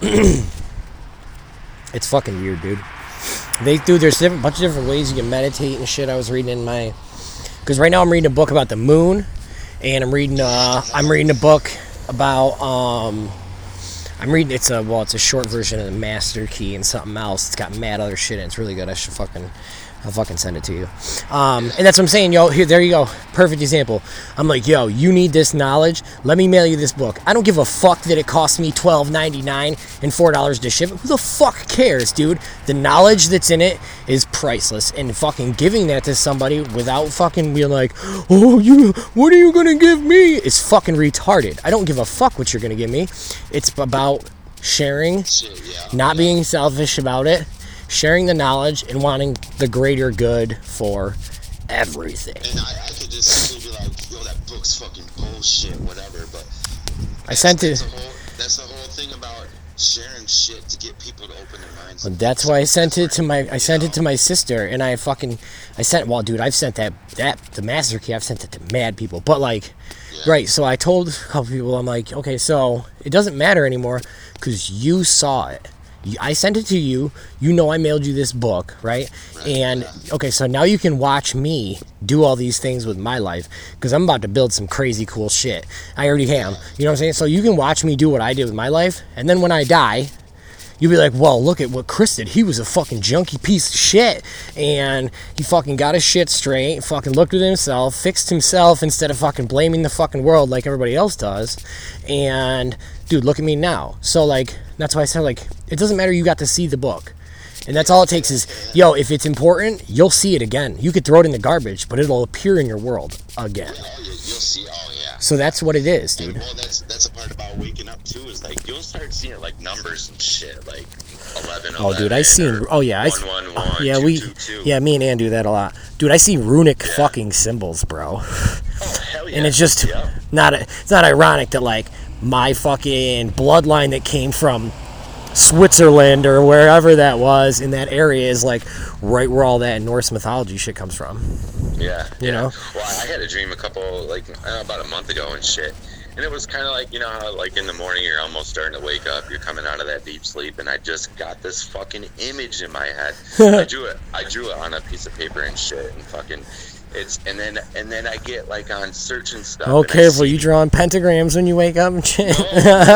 It's fucking weird, dude. They do. There's a bunch of different ways you can meditate and shit. I was reading in my, because right now I'm reading a book about the moon, and I'm reading. Uh, I'm reading a book about. Um, I'm reading. It's a well, it's a short version of the Master Key and something else. It's got mad other shit in it. It's really good. I should fucking. I'll fucking send it to you. Um, and that's what I'm saying, yo. Here, there you go. Perfect example. I'm like, yo, you need this knowledge. Let me mail you this book. I don't give a fuck that it costs me twelve ninety-nine and four dollars to ship it. Who the fuck cares, dude? The knowledge that's in it is priceless. And fucking giving that to somebody without fucking being like, oh, you, what are you gonna give me? Is fucking retarded. I don't give a fuck what you're gonna give me. It's about sharing, not being selfish about it. Sharing the knowledge and wanting the greater good for everything. And I, I could just simply be like, yo, that book's fucking bullshit, whatever, but I sent it. That's, whole, that's the whole thing about sharing shit to get people to open their minds. Well, that's why I sent it to my I sent it to my sister, and I fucking I sent well, dude, I've sent that that the Master Key, I've sent it to mad people, but like, yeah. right? So I told a couple people, I'm like, okay, so it doesn't matter anymore because you saw it. I sent it to you. You know I mailed you this book, right? right and, yeah. okay, so now you can watch me do all these things with my life because I'm about to build some crazy cool shit. I already am. You know what I'm saying? So you can watch me do what I did with my life, and then when I die, you'll be like, well, look at what Chris did. He was a fucking junky piece of shit, and he fucking got his shit straight, fucking looked at himself, fixed himself instead of fucking blaming the fucking world like everybody else does, and, dude, look at me now. So, like, that's why I said, like, It doesn't matter you got to see the book. And that's all it takes is, yo, if it's important, you'll see it again. You could throw it in the garbage, but it'll appear in your world again. Yeah, oh, you, you'll see, oh, yeah. So that's what it is, dude. And, well, that's that's a part about waking up, too, is, like, you'll start seeing, like, numbers and shit, like eleven, oh, dude, I seen, oh, yeah. I, one, one, one, yeah, two, we, two, two. yeah, me and Ann do that a lot. Dude, I see runic Yeah. fucking symbols, bro. Oh, hell yeah. And it's just yeah. not, a, it's not ironic that, like, my fucking bloodline that came from Switzerland or wherever that was in that area is like right where all that Norse mythology shit comes from. Yeah. You yeah. know? Well, I had a dream a couple, like, uh, about a month ago and shit. And it was kind of like, you know how, like, in the morning you're almost starting to wake up, you're coming out of that deep sleep, and I just got this fucking image in my head. I drew it. I drew it on a piece of paper and shit, and fucking, it's, and then, and then I get, like, on search and stuff. Oh, and I careful! see- You drawing pentagrams when you wake up and shit. No,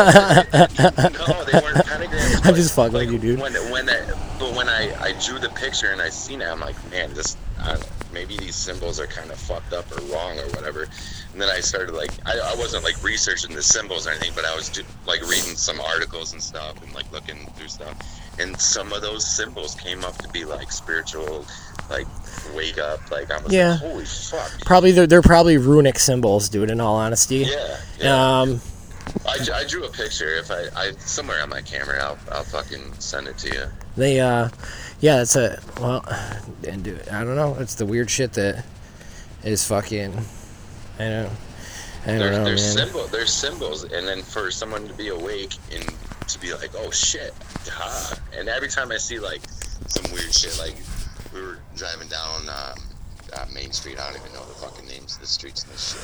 no, they weren't pentagrams. I'm but, just fucking like, with you, dude. When, when I, but when I, I drew the picture and I seen it, I'm like, man, this, I, maybe these symbols are kind of fucked up or wrong or whatever. And then I started, like, I, I wasn't, like, researching the symbols or anything, but I was, do, like, reading some articles and stuff and, like, looking through stuff. And some of those symbols came up to be, like, spiritual, like, wake up. Like, I was Yeah. like, holy fuck. Probably they're, they're probably runic symbols, dude. In all honesty. Yeah, yeah. Um. I, I drew a picture. If I, I somewhere on my camera, I'll, I'll fucking send it to you. They. Uh. Yeah. That's a. Well. And dude, I don't know. It's the weird shit that is fucking. I don't. I don't There, know, there's man. symbol, there's symbols, and then for someone to be awake and to be like, oh shit, ha. And every time I see like some weird shit, like we were driving down um, uh, Main Street. I don't even know the fucking names of the streets in this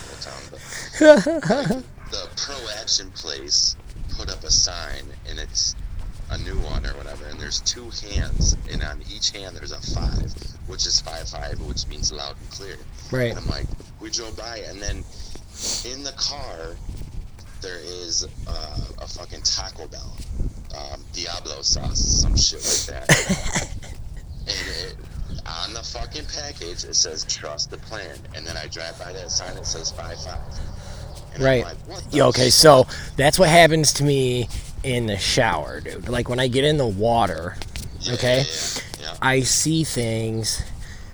shit town, but like, the Pro Action place put up a sign, and it's a new one or whatever, and there's two hands, and on each hand there's a five, which is five five, which means loud and clear. Right. And I'm like, we drove by, and then in the car there is uh, a fucking Taco Bell, um, Diablo sauce, some shit like that. And it, on the fucking package it says trust the plan, and then I drive by that sign, it says five five. And Right. I'm like, what the Yeah, okay, so that's what happens to me in the shower, dude. Like when I get in the water, Yeah, okay, yeah, yeah. I see things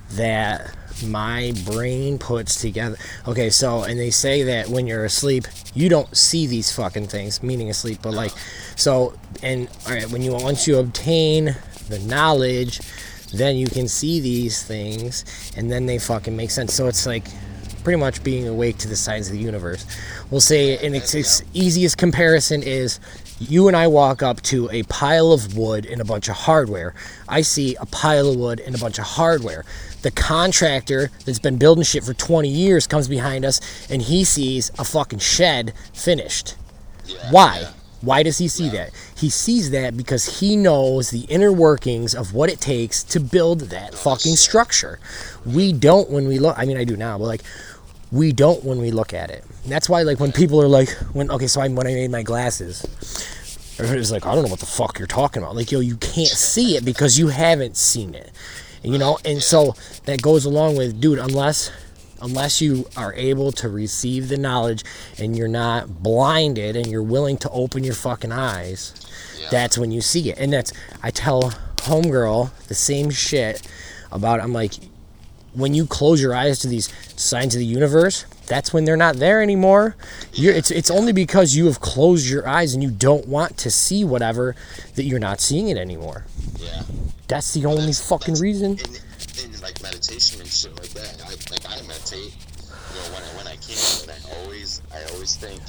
that my brain puts together. Okay, so, and they say that when you're asleep, you don't see these fucking things, meaning asleep, but like, so, and, all right, when you, once you obtain the knowledge, then you can see these things, and then they fucking make sense. So it's like, pretty much being awake to the signs of the universe. We'll say, and its, its easiest comparison is you and I walk up to a pile of wood and a bunch of hardware. I see a pile of wood and a bunch of hardware. The contractor that's been building shit for twenty years comes behind us and he sees a fucking shed finished. Yeah, Why? yeah. Why does he see that? He sees that because he knows the inner workings of what it takes to build that fucking structure. We don't when we look, I mean, I do now, but like, we don't when we look at it. And that's why, like, when people are like, when okay, so I, when I made my glasses, everybody's like, I don't know what the fuck you're talking about. Like, yo, you can't see it because you haven't seen it, you know. And so that goes along with, dude, unless unless you are able to receive the knowledge and you're not blinded and you're willing to open your fucking eyes, Yeah. that's when you see it. And that's, I tell homegirl the same shit about, I'm like, when you close your eyes to these signs of the universe, that's when they're not there anymore. You're, it's it's only because you have closed your eyes and you don't want to see whatever that you're not seeing it anymore. Yeah. That's the only That's- fucking that's- reason. In, in like meditation and shit like that, I, like I meditate, you know, when I when I can, and I always I always think,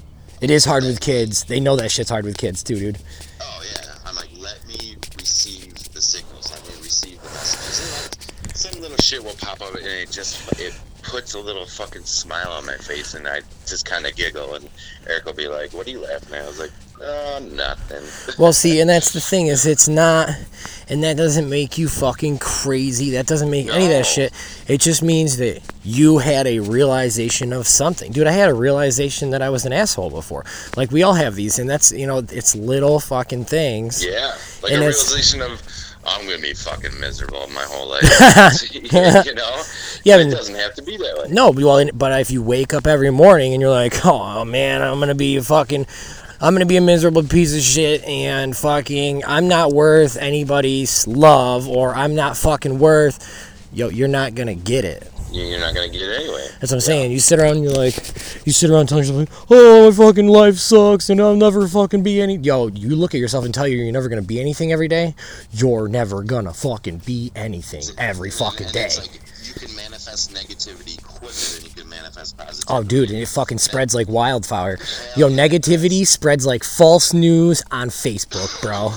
It is hard with kids. They know that shit's hard with kids too, dude. oh yeah, I'm like, let me receive the signals, let me receive the messages. And like, some little shit will pop up, and it just it puts a little fucking smile on my face, and I just kind of giggle, and Eric will be like, "What are you laughing at?" I was like, "Oh, nothing." Well, see, and that's the thing is it's not, and that doesn't make you fucking crazy. That doesn't make any of No. that shit. It just means that you had a realization of something. Dude, I had a realization that I was an asshole before. Like, we all have these, and that's, you know, it's little fucking things. Yeah, like And a it's- realization of, I'm gonna be fucking miserable my whole life. You know? Yeah, it but- doesn't have to be that way. No, well, but if you wake up every morning and you're like, oh, man, I'm going to be fucking I'm gonna be a miserable piece of shit and fucking I'm not worth anybody's love, or I'm not fucking worth, yo, you're not gonna get it. You're not gonna get it anyway. That's what I'm saying. You sit around and you're like, you sit around telling yourself, oh, my fucking life sucks and I'll never fucking be any. Yo, you look at yourself and tell you you're never gonna be anything every day. You're never gonna fucking be anything every fucking and day. It's like you can manifest negativity quicker than you can manifest positivity. Oh, dude, and it fucking spreads like wildfire. Yo, negativity spreads like false news on Facebook, bro.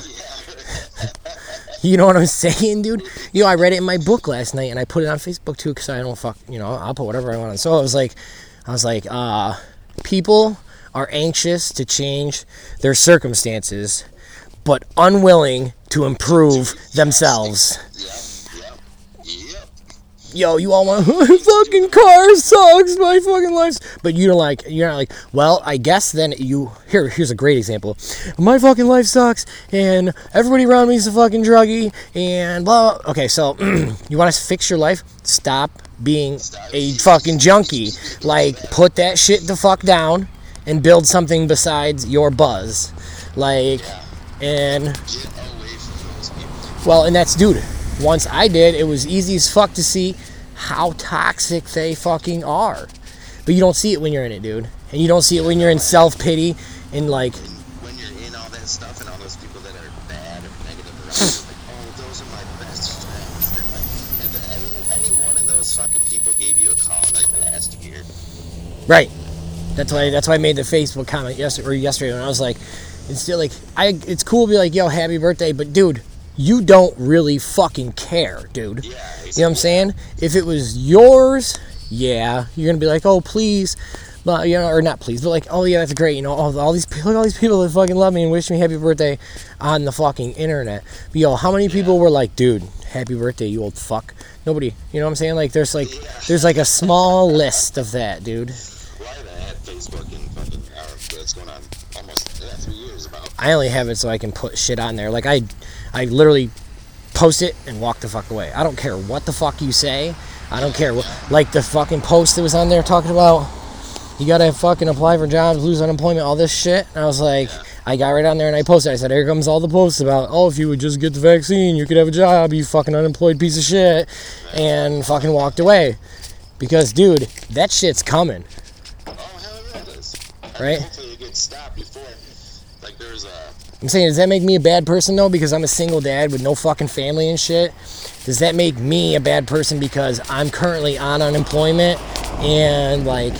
You know what I'm saying, dude? You know, I read it in my book last night, and I put it on Facebook too, because I don't fuck, you know, I'll put whatever I want on. So I was like, I was like, uh, people are anxious to change their circumstances, but unwilling to improve themselves. Yep, yep, yep. Yo, you all want, my fucking car sucks, my fucking life. But you're like, you're not like, well, I guess then you, here, here's a great example. My fucking life sucks, and everybody around me is a fucking druggie, and blah, blah. Okay, so, you want to fix your life? Stop being a fucking junkie. Like, put that shit the fuck down, and build something besides your buzz. Like, and, Get away from those people. well, and that's, dude, once I did, it was easy as fuck to see how toxic they fucking are. But you don't see it when you're in it, dude. And you don't see it when you're in self-pity and like... When you're in all that stuff and all those people that are bad or negative around you, like, oh, those are my best friends. They're my... And any, any one of those fucking people gave you a call like last year. Right. That's why That's why I made the Facebook comment yesterday, or yesterday when I was like, it's still like, I. It's cool to be like, yo, happy birthday, but dude, you don't really fucking care, dude. Yeah, You know what I'm saying? If it was yours, yeah, you're gonna be like, oh, please, but you know, or not please, but like, oh yeah, that's great, you know, all, all these look, all these people that fucking love me and wish me happy birthday on the fucking internet. But yo, how many people were like, dude, happy birthday, you old fuck? Nobody. You know what I'm saying? Like, there's like, there's like a small list of that, dude. Why that Facebook and fucking, uh, what's going on almost uh, three years about? I only have it so I can put shit on there. Like, I, I literally post it and walk the fuck away. I don't care what the fuck you say. I don't care what, like the fucking post that was on there talking about you gotta fucking apply for jobs, lose unemployment, all this shit. And I was like, I got right on there and I posted. I said, here comes all the posts about, oh, if you would just get the vaccine, you could have a job, you fucking unemployed piece of shit, and fucking walked away. Because, dude, that shit's coming. Oh, hell yeah, it is. Right? Hopefully it gets stopped before, like, there's a... I'm saying, does that make me a bad person, though, because I'm a single dad with no fucking family and shit? Does that make me a bad person because I'm currently on unemployment and, like,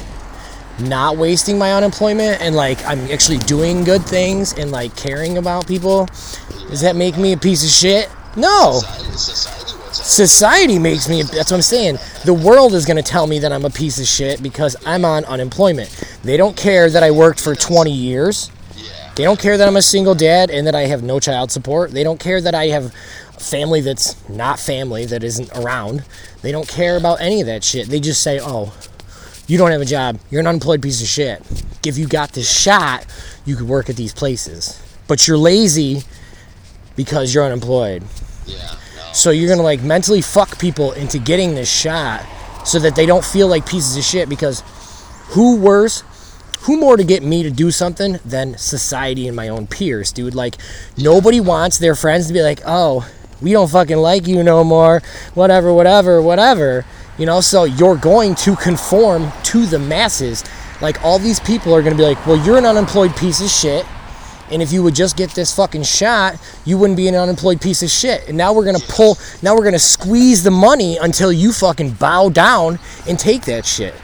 not wasting my unemployment and, like, I'm actually doing good things and, like, caring about people? Does that make me a piece of shit? No. Society, society, what's up? Society makes me, that's what I'm saying. The world is going to tell me that I'm a piece of shit because I'm on unemployment. They don't care that I worked for twenty years. Yeah. They don't care that I'm a single dad and that I have no child support. They don't care that I have a family that's not family, that isn't around. They don't care about any of that shit. They just say, oh, you don't have a job. You're an unemployed piece of shit. If you got this shot, you could work at these places. But you're lazy because you're unemployed. Yeah. No. So you're going to like mentally fuck people into getting this shot so that they don't feel like pieces of shit, because who worse, who more to get me to do something than society and my own peers, dude? Like, nobody wants their friends to be like, oh, we don't fucking like you no more, whatever, whatever, whatever. You know, so you're going to conform to the masses. Like, all these people are going to be like, well, you're an unemployed piece of shit, and if you would just get this fucking shot, you wouldn't be an unemployed piece of shit. And now we're going to pull, now we're going to squeeze the money until you fucking bow down and take that shit.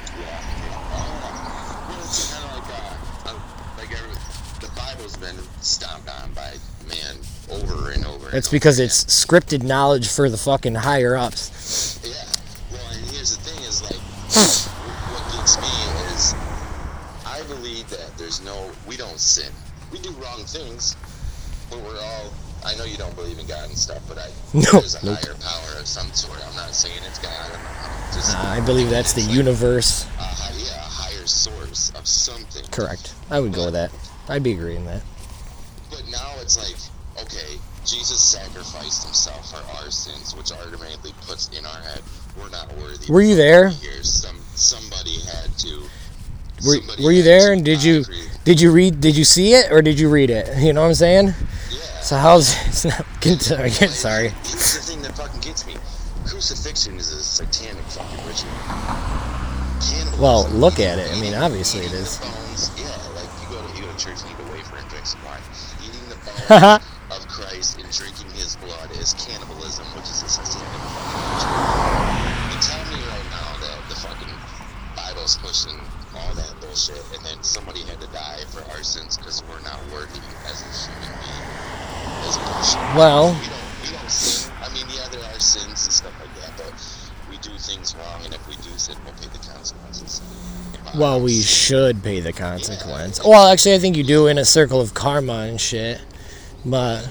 Well, it's kind of like, uh, uh, like every, the Bible's been stomped on by man over and over. That's and because over it's scripted knowledge for the fucking higher ups. again. Yeah. Well, and here's the thing: is like what gets me is I believe that there's no, we don't sin. We do wrong things, but we're all. I know you don't believe in God and stuff, but I No, there's a nope. higher power of some sort. I'm not saying it's God. I'm just, Uh, I believe that's the it's like universe. a, hi- yeah, a higher source of something. Correct. I would go with that. I'd be agreeing with that. But now it's like, okay, Jesus sacrificed himself for our sins, which automatically puts in our head, we're not worthy. Were you there? Here, some somebody had to. Were, somebody were you had there, to and did die you for Did you read? Did you see it or did you read it? You know what I'm saying? Yeah. So how's it's not? Sorry, sorry. Here's the thing that fucking gets me: crucifixion is a satanic fucking ritual. Cannibalism, Well, look eating- at it. I mean, eating- obviously it eating is. The bones, yeah, like you go to you go to church and eat a wafer and drink some wine. Eating the bones of Christ and drinking His blood is cannibalism, which is a satanic fucking ritual. You tell me right now that the fucking Bible's pushing all that bullshit, and then somebody had to die for our sins because we're not worthy as a human being. As bullshit. Well- we don't, we don't sin. I mean, yeah, there are sins and stuff like that, but we do things wrong, and if we do sin, we'll pay the consequences. Well, we should pay the consequence. Well, actually, I think you do in a circle of karma and shit. But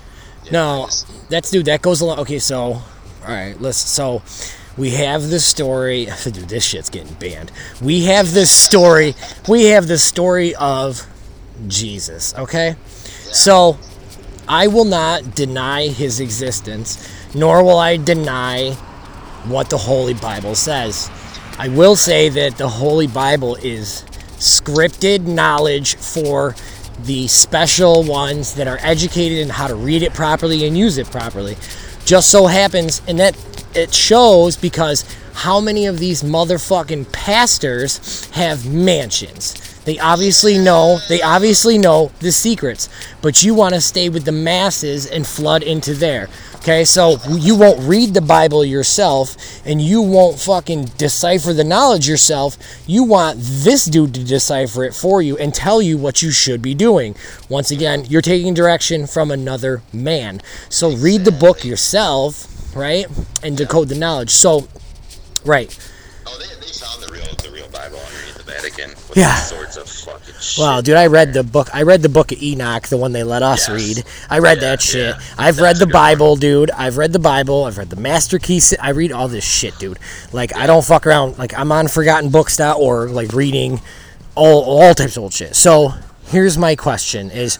no, that's dude. That goes along. Okay, so all right, let's. So we have this story. Dude, this shit's getting banned. We have this story. We have the story of Jesus. Okay, so I will not deny his existence, nor will I deny what the Holy Bible says. I will say that the Holy Bible is scripted knowledge for the special ones that are educated in how to read it properly and use it properly. Just so happens, and that it shows because how many of these motherfucking pastors have mansions? They obviously know, they obviously know the secrets, but you want to stay with the masses and flood into there. Okay, so you won't read the Bible yourself, and you won't fucking decipher the knowledge yourself. You want this dude to decipher it for you and tell you what you should be doing. Once again, you're taking direction from another man. So read the book yourself, right, and decode the knowledge. So, right. Oh, they, they found the real the real Bible underneath the Vatican with Yeah. all sorts of fucking shit. Wow, dude, I read the book. I read the book of Enoch, the one they let us Yes. read. I read Yeah, that shit. yeah. I've That's read a the good one. Bible, dude. I've read the Bible. I've read the Master Key. Si- I read all this shit, dude. Like, I don't fuck around. Like, I'm on forgotten books dot org, like, reading all, all types of old shit. So, here's my question is,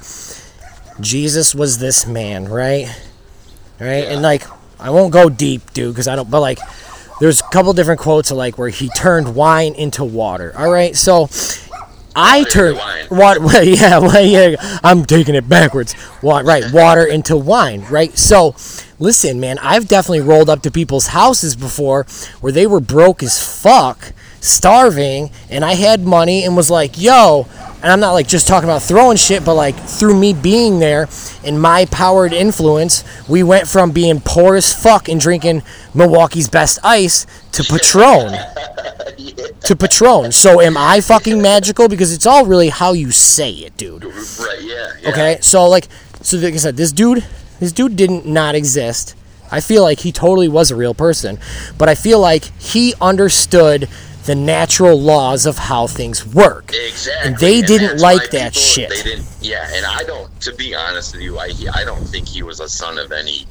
Jesus was this man, right? Right? And, like, I won't go deep, dude, because I don't, but, like, there's a couple different quotes of, like, where he turned wine into water. All right? So, I Water turned into what? Well, yeah, well, yeah. I'm taking it backwards. Wa- right, water into wine. Right. So, listen, man. I've definitely rolled up to people's houses before where they were broke as fuck, starving, and I had money and was like, "Yo." And I'm not like just talking about throwing shit, but like through me being there and my powered influence, we went from being poor as fuck and drinking Milwaukee's best ice to Patron. To Patron. So am I fucking magical? Because it's all really how you say it, dude. Right, yeah, yeah. Okay? So like so like I said, this dude this dude didn't not exist. I feel like he totally was a real person. But I feel like he understood the natural laws of how things work. Exactly. And they didn't that's like why that people- shit. They didn't. Yeah, and I don't. To be honest with you, I I don't think he was a son of any.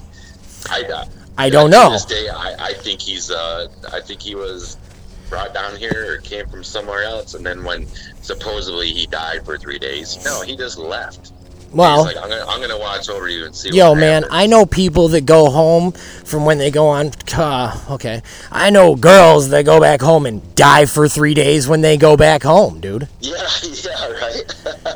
I I don't to know. this day, I I think he's uh I think he was brought down here or came from somewhere else, and then when supposedly he died for three days, no, he just left. Well, He's like, I'm gonna I'm gonna watch over you and see. yo, what man, happens. I know people that go home from when they go on. Uh, okay, I know girls that go back home and die for three days when they go back home, dude. Yeah, yeah, right.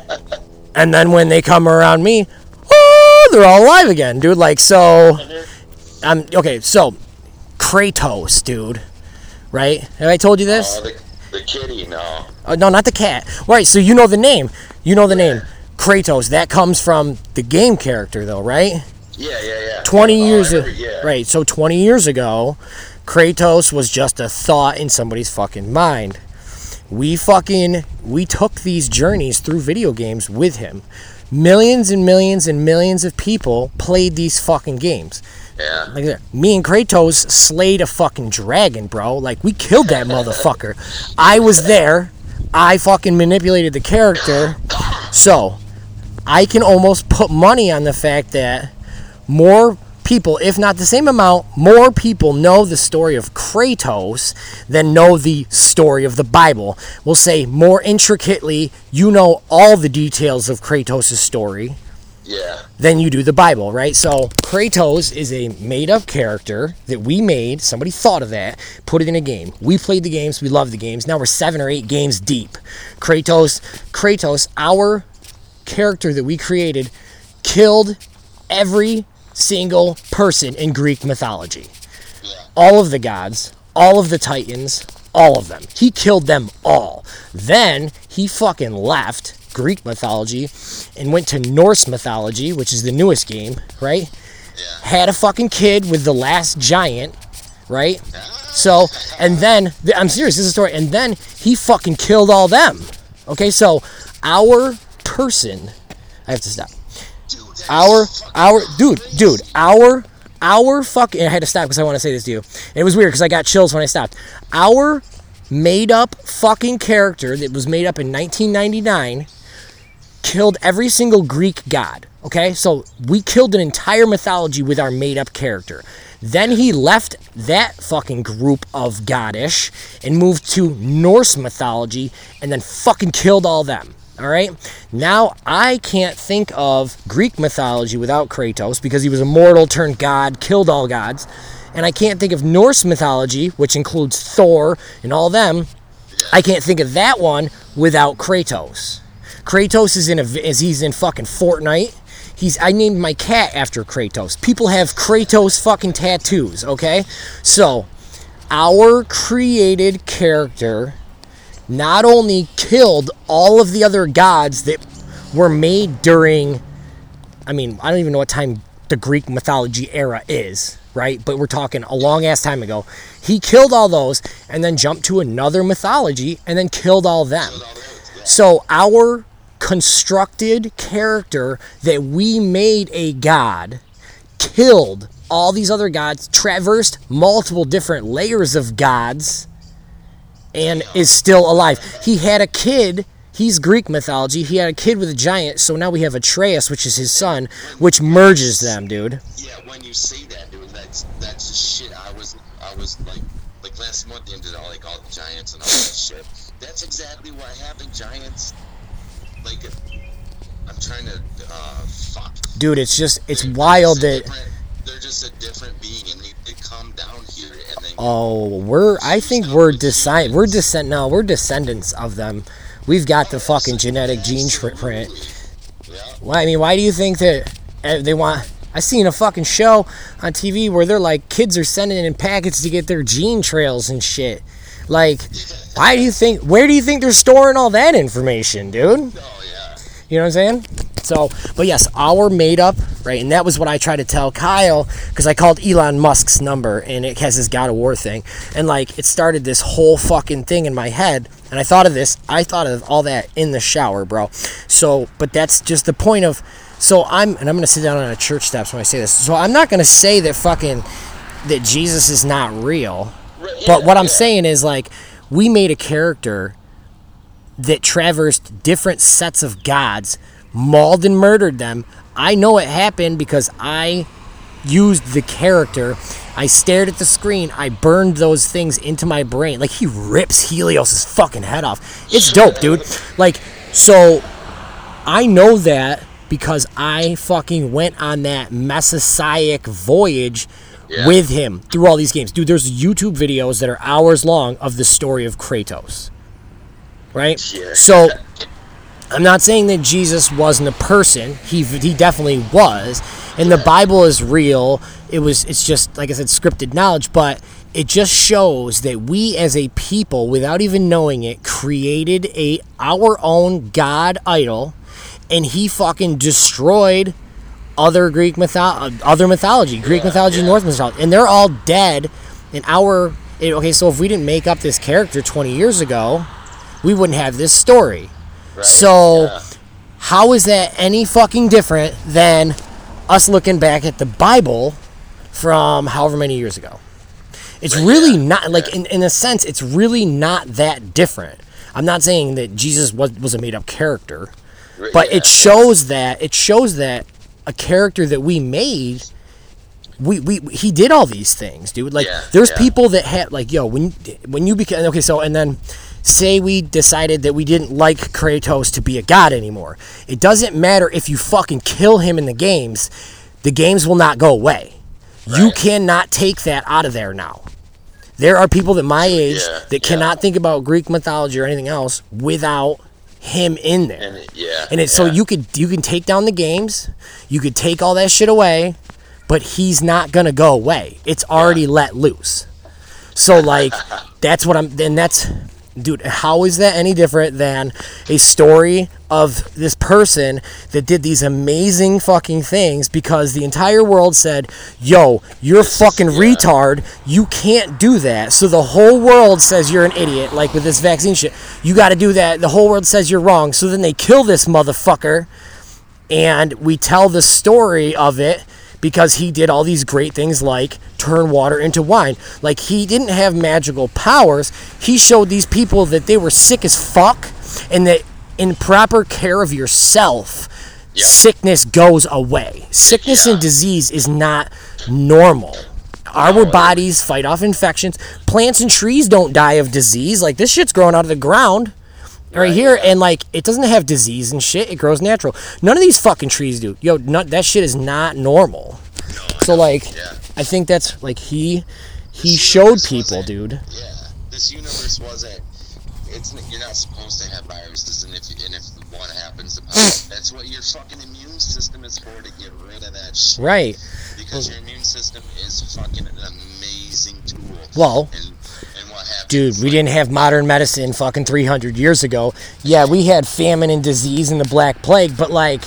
And then when they come around me, oh, they're all alive again, dude. Like, so, I'm okay. So, Kratos, dude, right? Have I told you this? Oh, the, the kitty, no. Oh, no, not the cat. Right. So you know the name. You know the name. Kratos. That comes from the game character, though, right? Yeah, yeah, yeah. twenty Oh, years I ago, heard- yeah. right? So twenty years ago, Kratos was just a thought in somebody's fucking mind. We fucking we took these journeys through video games with him. Millions and millions and millions of people played these fucking games. Yeah. Like that. Me and Kratos slayed a fucking dragon, bro. Like, we killed that motherfucker. I was there. I fucking manipulated the character. So, I can almost put money on the fact that more people, if not the same amount, more people know the story of Kratos than know the story of the Bible. We'll say more intricately, you know all the details of Kratos' story, Yeah. than you do the Bible, right? So Kratos is a made-up character that we made. Somebody thought of that, put it in a game. We played the games. We loved the games. Now we're seven or eight games deep. Kratos, Kratos, our character that we created, killed every single person in Greek mythology. Yeah. All of the gods, all of the titans, all of them. He killed them all. Then he fucking left Greek mythology and went to Norse mythology, which is the newest game, right? Yeah. Had a fucking kid with the last giant, right? So, and then, I'm serious, this is a story, and then he fucking killed all them. Okay, so our person, I have to stop. Dude, that Our, is fucking our, dude, crazy. dude, our, our fucking, I had to stop because I want to say this to you. And it was weird because I got chills when I stopped. Our made up fucking character that was made up in nineteen ninety-nine killed every single Greek god. Okay, so we killed an entire mythology with our made up character. Then he left that fucking group of goddish and moved to Norse mythology and then fucking killed all them. All right, now I can't think of Greek mythology without Kratos because he was a mortal turned god, killed all gods. And I can't think of Norse mythology, which includes Thor and all them. I can't think of that one without Kratos. Kratos is in a, is he's in fucking Fortnite. He's I named my cat after Kratos. People have Kratos fucking tattoos, okay? So, our created character not only killed all of the other gods that were made during, I mean, I don't even know what time the Greek mythology era is, right? But we're talking a long ass time ago. He killed all those and then jumped to another mythology and then killed all them. So our constructed character that we made a god killed all these other gods, traversed multiple different layers of gods, and is still alive. He had a kid. He's Greek mythology. He had a kid with a giant, so now we have Atreus, which is his son, which merges them, dude. Yeah, when you say that, dude, that's that's the shit. I was I was like like last month they ended all like all the giants and all that shit. That's exactly what happened. Giants, like I'm trying to uh fuck. Dude, it's just it's They're wild just a that. different- They're just a different being, and they, they come down here and they. Oh, we're. I think we're descend. We're descend. No, we're descendants of them. We've got the fucking genetic gene print. Yeah. Well, I mean, why do you think that uh, they want? I seen a fucking show on T V where they're like kids are sending in packets to get their gene trails and shit. Like, why do you think? Where do you think they're storing all that information, dude? Oh yeah. You know what I'm saying? So, but yes, our made up, right? And that was what I tried to tell Kyle because I called Elon Musk's number and it has his God of War thing. And like, it started this whole fucking thing in my head. And I thought of this, I thought of all that in the shower, bro. So, but that's just the point of, so I'm, and I'm going to sit down on a church steps when I say this. So I'm not going to say that fucking, that Jesus is not real. Right, yeah, But what I'm yeah. saying is like, we made a character that traversed different sets of gods, mauled and murdered them. I know it happened because I used the character. I stared at the screen. I burned those things into my brain. Like, he rips Helios' fucking head off. It's dope, dude. Like, so I know that because I fucking went on that messianic voyage Yeah. with him through all these games. Dude, there's YouTube videos that are hours long of the story of Kratos. Right? Yeah. So I'm not saying that Jesus wasn't a person. He he definitely was. And the Bible is real. It was it's just, like I said, scripted knowledge, but it just shows that we as a people, without even knowing it, created a our own god idol, and he fucking destroyed other Greek mytho- other mythology, Greek Yeah, mythology, yeah. Norse mythology, and they're all dead. And our it, okay, so if we didn't make up this character twenty years ago, we wouldn't have this story. Right, So, yeah. how is that any fucking different than us looking back at the Bible from however many years ago? It's Right, really yeah, not, like, yeah. in, in a sense, it's really not that different. I'm not saying that Jesus was, was a made-up character, Right, but yeah. it shows that, it shows that a character that we made, we, we he did all these things, dude. Like, Yeah, there's yeah. people that had, like, yo, when when you became, okay, so, and then, say we decided that we didn't like Kratos to be a god anymore. It doesn't matter if you fucking kill him in the games. The games will not go away. Right. You cannot take that out of there now. There are people that my age yeah, that yeah. cannot think about Greek mythology or anything else without him in there. And it, yeah, and it's yeah. so you could you can take down the games, you could take all that shit away, but he's not gonna go away. It's already yeah. let loose. So like that's what I'm and that's dude, how is that any different than a story of this person that did these amazing fucking things because the entire world said, yo, you're this fucking is, yeah. retard, you can't do that. So the whole world says you're an idiot, like with this vaccine shit. You got to do that. The whole world says you're wrong. So then they kill this motherfucker, and we tell the story of it because he did all these great things like turn water into wine. Like, he didn't have magical powers. He showed these people that they were sick as fuck and that in proper care of yourself, yep. sickness goes away. Sickness yeah. and disease is not normal. Our no, bodies fight off infections. Plants and trees don't die of disease. Like, this shit's growing out of the ground right, right here, yeah. and like it doesn't have disease and shit. It grows natural. None of these fucking trees do. Yo, not, that shit is not normal. No, so like, yeah. I think that's like he he this showed people, dude. Yeah, this universe wasn't. It's you're not supposed to have viruses, and if and if one happens, that's what your fucking immune system is for, to get rid of that shit. Right. Because your immune system is fucking an amazing tool. Well. And, Dude, we didn't have modern medicine fucking three hundred years ago. Yeah, we had famine and disease and the Black Plague, but like,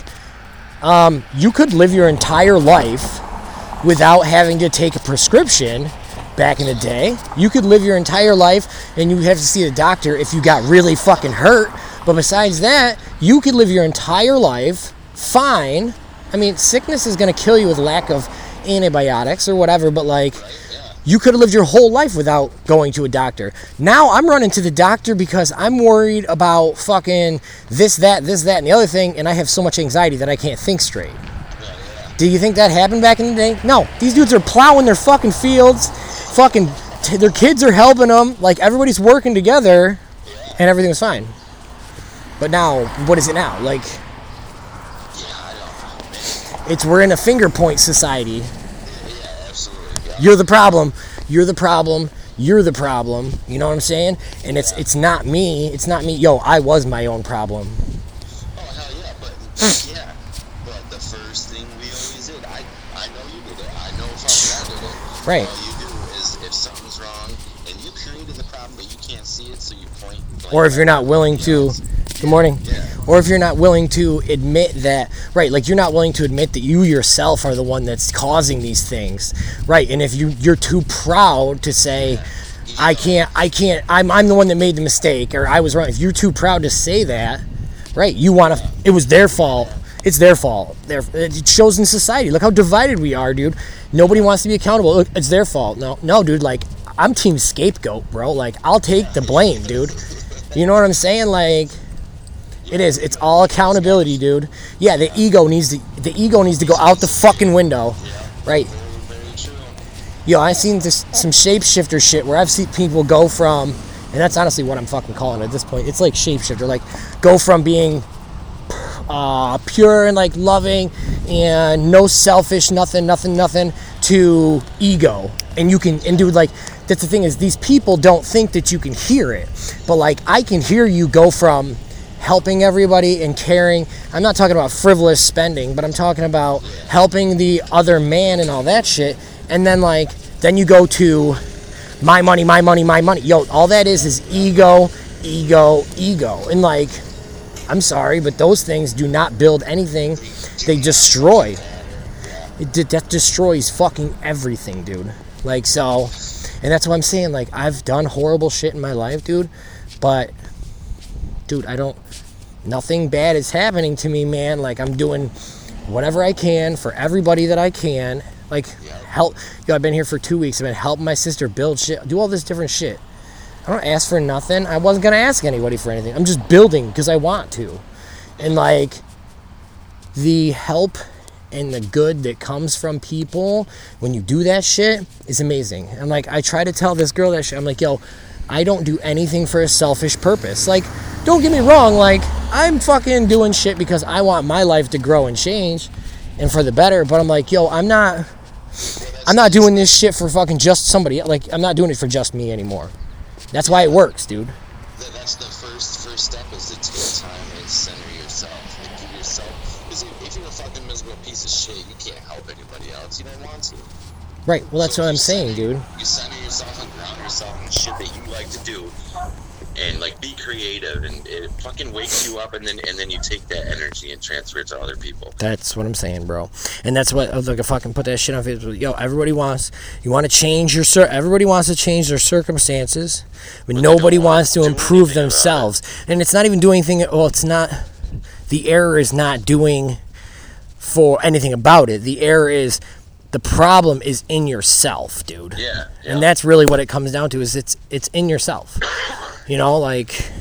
um, you could live your entire life without having to take a prescription back in the day. You could live your entire life and you have to see a doctor if you got really fucking hurt. But besides that, you could live your entire life fine. I mean, sickness is going to kill you with lack of antibiotics or whatever, but like, you could have lived your whole life without going to a doctor. Now I'm running to the doctor because I'm worried about fucking this, that, this, that, and the other thing, and I have so much anxiety that I can't think straight. Yeah, yeah. Do you think that happened back in the day? No. These dudes are plowing their fucking fields. Fucking, t- their kids are helping them. Like, everybody's working together, yeah. and everything was fine. But now, what is it now? Like, yeah, I don't know. It's we're in a finger point society. You're the problem. You're the problem. You're the problem. You know what I'm saying? And it's it's not me. It's not me. Yo, I was my own problem. Oh, hell yeah. But, yeah. But the first thing we always did, I, I know you did it. I know fucking I did it. Right. All you do is, if something's wrong, and you created the problem, but you can't see it, so you point. Or if you're not willing to... Good morning. Yeah. Or if you're not willing to admit that, right, like you're not willing to admit that you yourself are the one that's causing these things, right? And if you, you're too proud to say, yeah. I can't, I can't, I'm, I'm the one that made the mistake, or I was wrong. If you're too proud to say that, right, you want to, it was their fault. It's their fault. Their, it shows in society. Look how divided we are, dude. Nobody wants to be accountable. Look, it's their fault. No, no, dude, like, I'm team scapegoat, bro. Like, I'll take the blame, dude. You know what I'm saying? Like... It is. It's all accountability, dude. Yeah, the ego needs to the ego needs to go out the fucking window, right? Yo, I've seen this, some shapeshifter shit where I've seen people go from, and that's honestly what I'm fucking calling it at this point. It's like shapeshifter, like go from being uh, pure and like loving and no selfish, nothing, nothing, nothing, to ego. And you can, and dude, like, that's the thing is these people don't think that you can hear it, but like I can hear you go from helping everybody and caring. I'm not talking about frivolous spending, but I'm talking about helping the other man and all that shit. And then like, then you go to my money, my money, my money. Yo, all that is is ego, ego, ego. And like, I'm sorry, but those things do not build anything. They destroy. It, that destroys fucking everything, dude. Like, so, and that's what I'm saying. Like, I've done horrible shit in my life, dude, but dude, I don't, nothing bad is happening to me, man. Like, I'm doing whatever I can for everybody that I can. Like, help, yo, I've been here for two weeks. I've been helping my sister build shit, do all this different shit. I don't ask for nothing. I wasn't going to ask anybody for anything. I'm just building because I want to. And, like, the help and the good that comes from people when you do that shit is amazing. And, like, I try to tell this girl that shit. I'm like, yo, I don't do anything for a selfish purpose. Like, don't get me wrong, like, I'm fucking doing shit because I want my life to grow and change and for the better, but I'm like, yo, I'm not I'm not doing this shit for fucking just somebody. Like, I'm not doing it for just me anymore. That's why it works, dude. That's the first first step, is to take time and center yourself. Like, give yourself, because if you're a fucking miserable piece of shit, you can't help anybody else. You don't want to. Right, well, that's So what if I'm you saying, center- dude. You center yourself and ground yourself in shit that you like to do, and like be creative, and it fucking wakes you up, and then and then you take that energy and transfer it to other people. That's what I'm saying, bro. And that's what I was like, I fucking put that shit on Facebook. Yo, everybody wants, you want to change your, cir- everybody wants to change their circumstances, but, But nobody they don't wants to want to do improve anything about themselves. And it's not even doing anything, well, it's not, the error is not doing for anything about it. The error is, the problem is in yourself, dude. Yeah, yeah. And that's really what it comes down to, is it's it's in yourself. You know, like,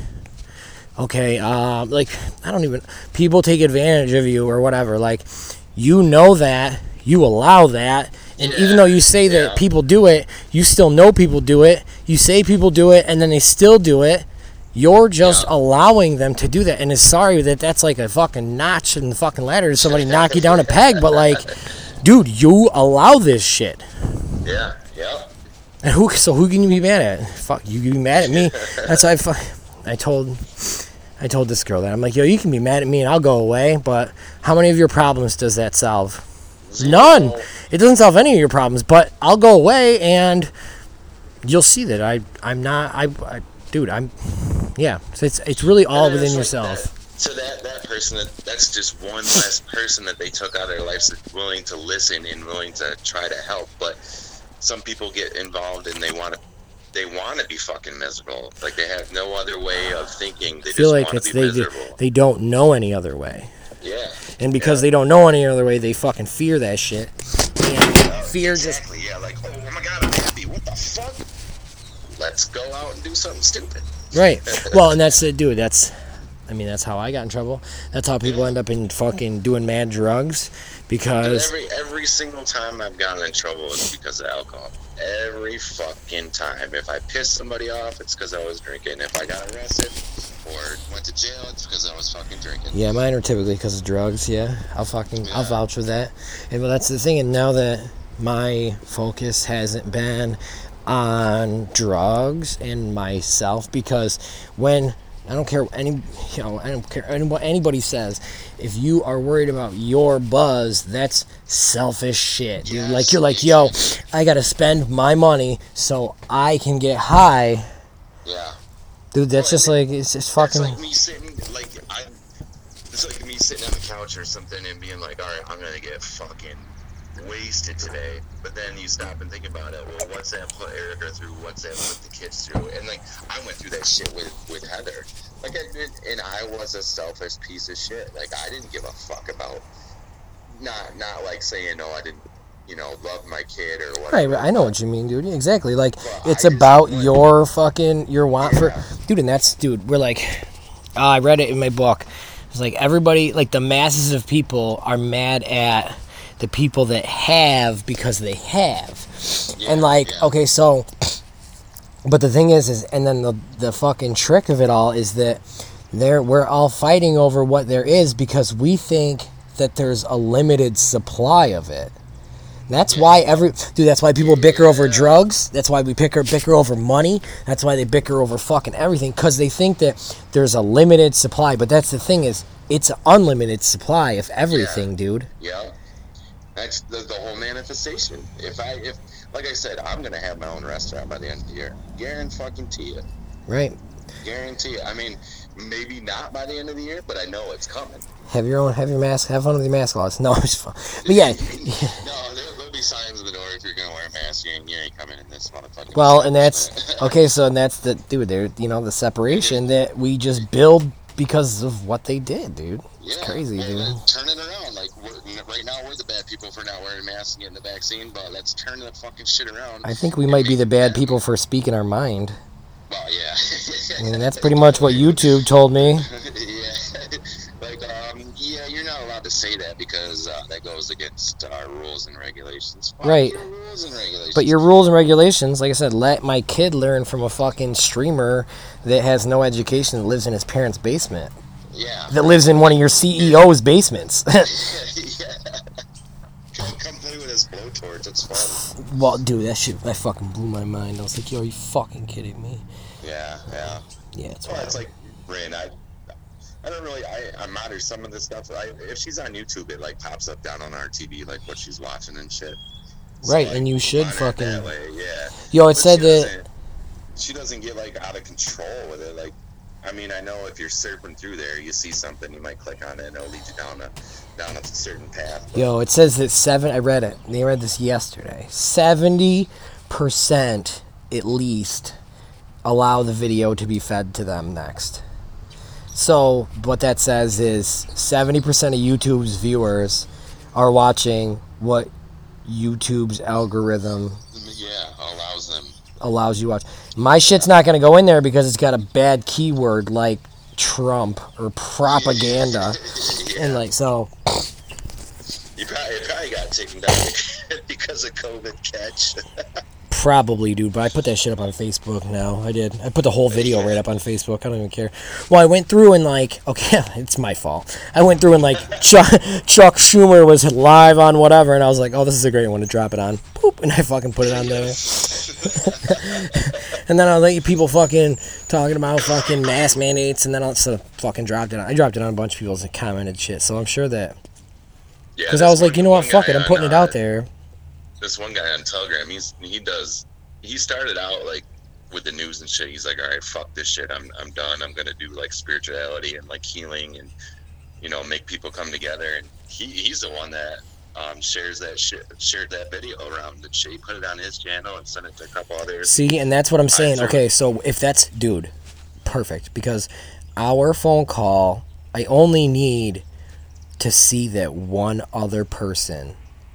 okay, um, like, I don't even, people take advantage of you or whatever. Like, you know that, you allow that, and Yeah, even though you say that yeah. people do it, you still know people do it. You say people do it, and then they still do it. You're just Yeah. allowing them to do that. And it's sorry that that's like a fucking notch in the fucking ladder to somebody knock you down a peg, but like, dude, you allow this shit. Yeah, yeah. And who? So who can you be mad at? Fuck, you can be mad at me. That's why I, fu- I told, I told this girl that I'm like, yo, you can be mad at me and I'll go away, but how many of your problems does that solve? None. It doesn't solve any of your problems, but I'll go away and you'll see that I, I'm not, I, I dude, I'm, yeah. So it's it's really all And within it's like yourself. that- So that that person, that that's just one less person that they took out of their lives, that's willing to listen and willing to try to help. But some people get involved and they want to, they want to be fucking miserable. Like, they have no other way of thinking. They I feel just like want it's to be they miserable. they don't know any other way. Yeah. And because Yeah. they don't know any other way, they fucking fear that shit. And fear just Exactly. Yeah. Like, oh, oh my god, I'm happy. What the fuck? Let's go out and do something stupid. right. Well, and that's it, dude. That's, I mean, that's how I got in trouble. That's how people end up in fucking doing mad drugs, because Every every single time I've gotten in trouble is because of alcohol. Every fucking time. If I pissed somebody off, it's because I was drinking. If I got arrested or went to jail, it's because I was fucking drinking. yeah, mine are typically because of drugs. Yeah, I'll fucking I'll Yeah. vouch for that. And well, that's the thing. And now that my focus hasn't been on drugs and myself, because when I don't care any, you know, I don't care any- what anybody says. If you are worried about your buzz, that's selfish shit, dude. Yes, Like, you're like, yo, exactly. I gotta spend my money so I can get high, Yeah. dude. That's Well, just and like, it's just It's fucking like me sitting, like, I, it's like me sitting on the couch or something and being like, all right, I'm going to get fucking wasted today. But then you stop and think about it. Well, what's that put Erica through? What's that put the kids through? And, like, I went through that shit with, with Heather. Like, I did, and I was a selfish piece of shit. Like, I didn't give a fuck about, not, not like saying, no, I didn't, you know, love my kid or whatever. right, right. I know what you mean, dude. Exactly. Like, Well, it's I just about went- your fucking your want Yeah. for, dude. And that's, dude. We're like, uh, I read it in my book. It's like everybody, like the masses of people are mad at the people that have because they have, Yeah, and like, yeah. okay, so, but the thing is, is and then the the fucking trick of it all is that there we're all fighting over what there is because we think that there's a limited supply of it. That's why every dude. That's why people bicker over drugs. That's why we bicker bicker over money. That's why they bicker over fucking everything, because they think that there's a limited supply. But that's the thing, is it's an unlimited supply of everything, dude. Yeah, that's the, the whole manifestation. If I, if like I said, I'm gonna have my own restaurant by the end of the year. Guarantee you. Right. Guarantee you. I mean, maybe not by the end of the year, but I know it's coming. Have your own. Have your mask. Have fun with your mask laws. No, it's fun. But yeah. No, there, there'll be signs at the door. If you're gonna wear a mask, you ain't, you ain't coming in this motherfucking. Well, and that's okay. So and that's the dude. There, you know, the separation that we just build because of what they did, dude. It's Yeah, crazy, well, dude. then turn it around. Like, we're, right now, we're the bad people for not wearing masks and getting the vaccine, but let's turn that fucking shit around. I think we might be the bad people for speaking our mind. Well, yeah. I mean, that's pretty much what YouTube told me. yeah. Like, um, yeah, you're not allowed to say that because uh, that goes against our rules and regulations. Fuck Right. your rules and regulations. But your rules and regulations, like I said, let my kid learn from a fucking streamer that has no education that lives in his parents' basement. Yeah. That lives in one of your C E O's basements. Yeah. Come, come play with his blowtorch. It's fun. Well, dude, that shit, that fucking blew my mind. I was like, yo, are you fucking kidding me? Yeah, yeah. Yeah, it's well, wild. it's like, Rin, I, I don't really, I, I monitor some of this stuff. I, if she's on YouTube, it, like, pops up down on our T V, like, what she's watching and shit. So, right, like, and you should monitor it fucking... that way, yeah. Yo, it But said she that... doesn't- She doesn't get, like, out of control with it. Like, I mean, I know if you're surfing through there, you see something, you might click on it, and it'll lead you down a, down a certain path. But, Yo, it says that seven... I read it. They read this yesterday. seventy percent, at least, allow the video to be fed to them next. So, what that says is seventy percent of YouTube's viewers are watching what YouTube's algorithm yeah, allows them. allows you to watch. My shit's not going to go in there because it's got a bad keyword like Trump or propaganda. Yeah. And like, so... You probably, it probably got taken down because of COVID catch. Probably, dude, but I put that shit up on Facebook now. I did. I put the whole video right up on Facebook. I don't even care. Well, I went through and, like, okay, it's my fault. I went through and, like, Chuck, Chuck Schumer was live on whatever, and I was like, oh, this is a great one to drop it on. Poop, and I fucking put it on there. And then I let people fucking talking about fucking mask mandates, and then I also fucking dropped it on. I dropped it on a bunch of people's that commented shit, so I'm sure that... Because Yeah, I was like, one- you know what, one fuck guy it, I'm on, putting it uh, out there. This one guy on Telegram, he's he does he started out like with the news and shit. He's like, all right, fuck this shit. I'm I'm done. I'm gonna do like spirituality and like healing and you know make people come together. And he he's the one that um, shares that shit, shared that video around. And Shay put it on his channel and sent it to a couple others. See, and that's what I'm saying. sure. Okay, so if that's, dude, perfect. Because our phone call, I only need to see that one other person,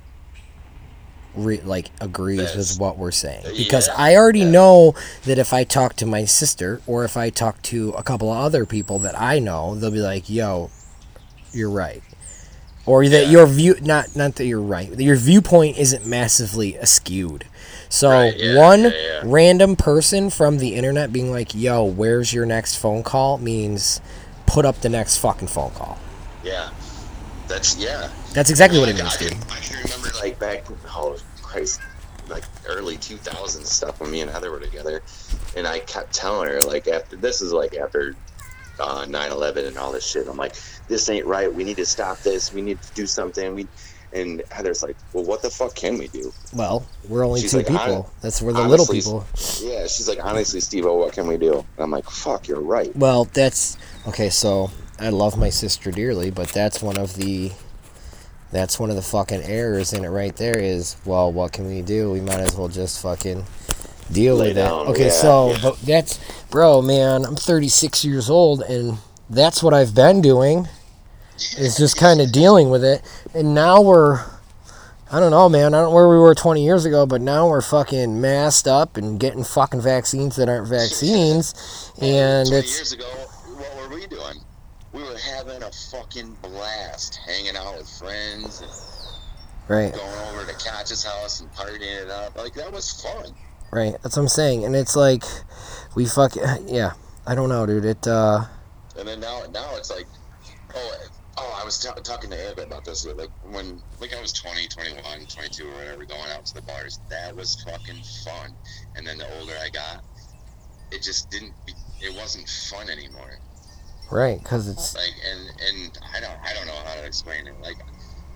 re- like, agrees That's- with what we're saying. Because yeah, I already yeah. know that if I talk to my sister, or if I talk to a couple of other people that I know, they'll be like, yo, you're right. Or that Yeah. your view, not not that you're right, that your viewpoint isn't massively askewed. So Right, yeah, one yeah, yeah. random person from the internet being like, yo, where's your next phone call, means put up the next fucking phone call. Yeah, that's yeah. That's exactly what it Like, means, I dude. can, I can remember like back, oh Christ, like early two thousands stuff when me and Heather were together, and I kept telling her like after this is like after uh, nine eleven and all this shit. I'm like, this ain't right. We need to stop this. We need to do something. We and Heather's like, well, what the fuck can we do? Well, we're only She's two like, people. hon- That's we're the honestly, little people. Yeah, she's like, honestly, Steve, what can we do? And I'm like, fuck, you're right. Well, that's okay. So I love my sister dearly, but that's one of the that's one of the fucking errors in it right there. Is, well, what can we do? We might as well just fucking deal Lay with it. down, Okay, yeah, so yeah. but that's, bro, man. I'm thirty-six years old, and that's what I've been doing. Is just kind of dealing with it, and now we're. I don't know, man. I don't know where we were twenty years ago, but now we're fucking masked up and getting fucking vaccines that aren't vaccines, and twenty it's years ago, what were we doing? We were having a fucking blast, hanging out with friends, and right, going over to Koch's house and partying it up. Like, that was fun. right. That's what I'm saying, and it's like we fuck, yeah. I don't know, dude. It uh, And then now, now it's like, oh, oh, I was t- talking to Ed about this. Like when, like I was twenty, twenty-one, twenty-two, or whatever, going out to the bars. That was fucking fun. And then the older I got, it just didn't. Be, it wasn't fun anymore. right, because it's Like, and and I don't, I don't know how to explain it. Like,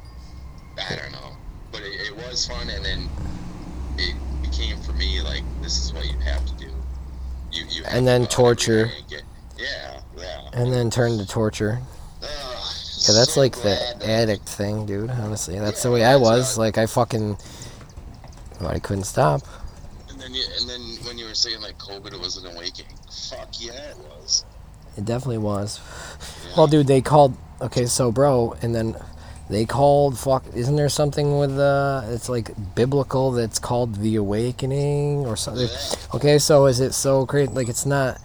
I don't know, but it, it was fun, and then it became for me like, this is what you have to do. You, you have And to then go out torture. every day and get- yeah, yeah. and then turn to torture. Ugh, Yeah, that's so like glad the that- addict thing, dude. Honestly, that's the Yeah, way I that's was. not- Like I fucking, well, I couldn't stop. And then, you, and then when you were saying like COVID was an awakening, fuck yeah, it was. It definitely was. Yeah. Well, dude, they called. Okay, so bro, and then they called. Fuck, isn't there something with uh? It's like biblical that's called the awakening or something. Yeah. Okay, so is it so crazy? Like it's not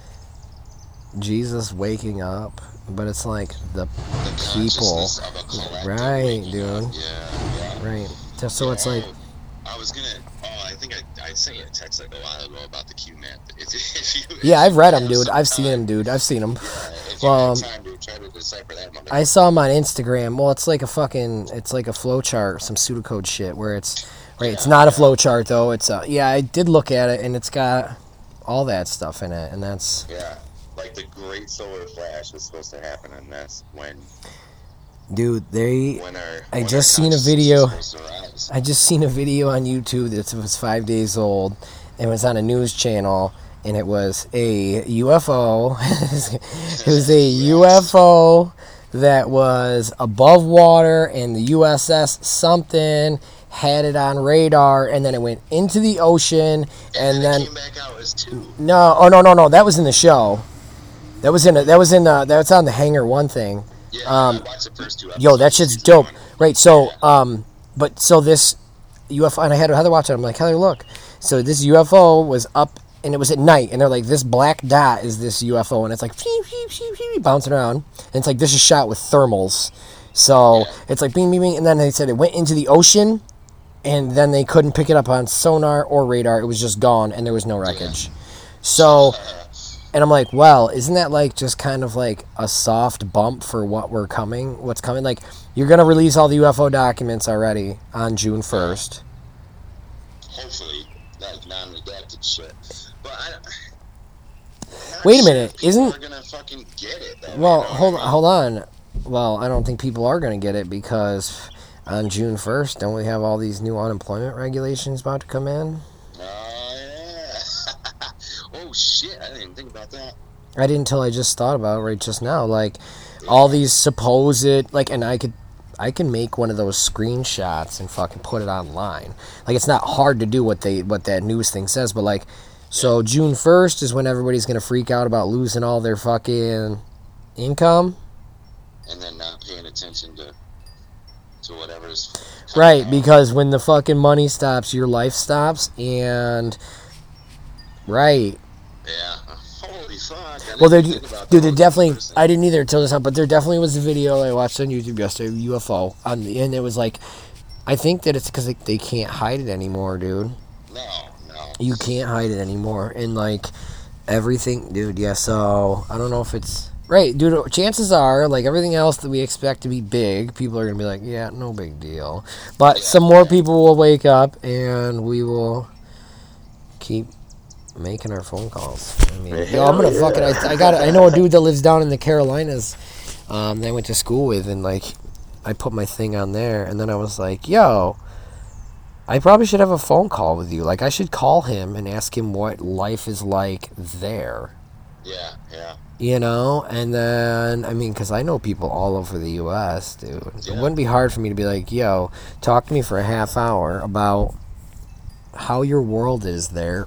Jesus waking up, but it's like the The people, consciousness of a collective right, waking dude, up. Yeah, yeah. right. So, so it's like, Oh, I was gonna. Oh, I think I, I sent you a text like a while ago about the Q map. If, if you, Yeah, if I've read you them, have dude. some I've seen time, them, dude. I've seen them. Yeah, if Well, you um, have time to try to decipher that motherfucker. I saw them on Instagram. Well, it's like a fucking, it's like a flowchart, some pseudocode shit where it's, right, Yeah, it's not a yeah. flowchart though. It's a, yeah, I did look at it and it's got all that stuff in it, and that's, Yeah, like the Great Solar Flash is supposed to happen, and that's when dude, they, when our I when just our seen a consciousness video. is supposed to rise. I just seen a video on YouTube that was five days old. It was on a news channel, and it was a U F O. It was a Yes. U F O that was above water, and the U S S something had it on radar, and then it went into the ocean, And, and then, then it came back out as two. no, oh no, no, no, that was in the show. That was in a, that was in uh that was on the Hangar One thing. Yeah, Um, I watched the first two episodes. Yo, that shit's season dope. one. Right, so, Yeah. um, but, so this U F O, and I had Heather watch it, I'm like, Heather, look. So this U F O was up, and it was at night, and they're like, this black dot is this U F O, and it's like, phew, phew, phew, phew, bouncing around, and it's like, this is shot with thermals. So, Yeah. it's like, bing, bing, bing, and then they said it went into the ocean, and then they couldn't pick it up on sonar or radar, it was just gone, and there was no wreckage. So, and I'm like, well, isn't that like just kind of like a soft bump for what we're coming, what's coming? Like, you're going to release all the U F O documents already on June first. Hopefully, like non-redacted shit. But I don't. Wait a minute, people isn't- are gonna fucking get it? Though, Well, you know hold what I mean? hold on. Well, I don't think people are going to get it because on June first, don't we have all these new unemployment regulations about to come in? Oh yeah. Oh shit! I didn't even think about that. I didn't until I just thought about it right just now. Like, all these supposed, like, and I could, I can make one of those screenshots and fucking put it online. Like, it's not hard to do what they, what that news thing says, but like, so June first is when everybody's gonna freak out about losing all their fucking income. And then not paying attention to to whatever's coming Right, out. because when the fucking money stops, your life stops, and right. Yeah. Holy fuck! I didn't Well, there, even think about dude, there those definitely. person. I didn't either until this time, but there definitely was a video I watched on YouTube yesterday, U F O, on the, and it was like, I think that it's because they, they can't hide it anymore, dude. No, no. You can't hide it anymore, and like everything, dude. Yeah, so I don't know if it's right, dude. Chances are, like everything else that we expect to be big, people are gonna be like, yeah, no big deal. But Yeah, some more yeah. people will wake up, and we will keep making our phone calls. I mean, yo, I'm gonna fucking. I, I got. I know a dude that lives down in the Carolinas. Um, that I went to school with, and like, I put my thing on there, and then I was like, yo, I probably should have a phone call with you. Like, I should call him and ask him what life is like there. Yeah, yeah. You know, and then I mean, because I know people all over the U S, dude. It Yeah. wouldn't be hard for me to be like, yo, talk to me for a half hour about how your world is there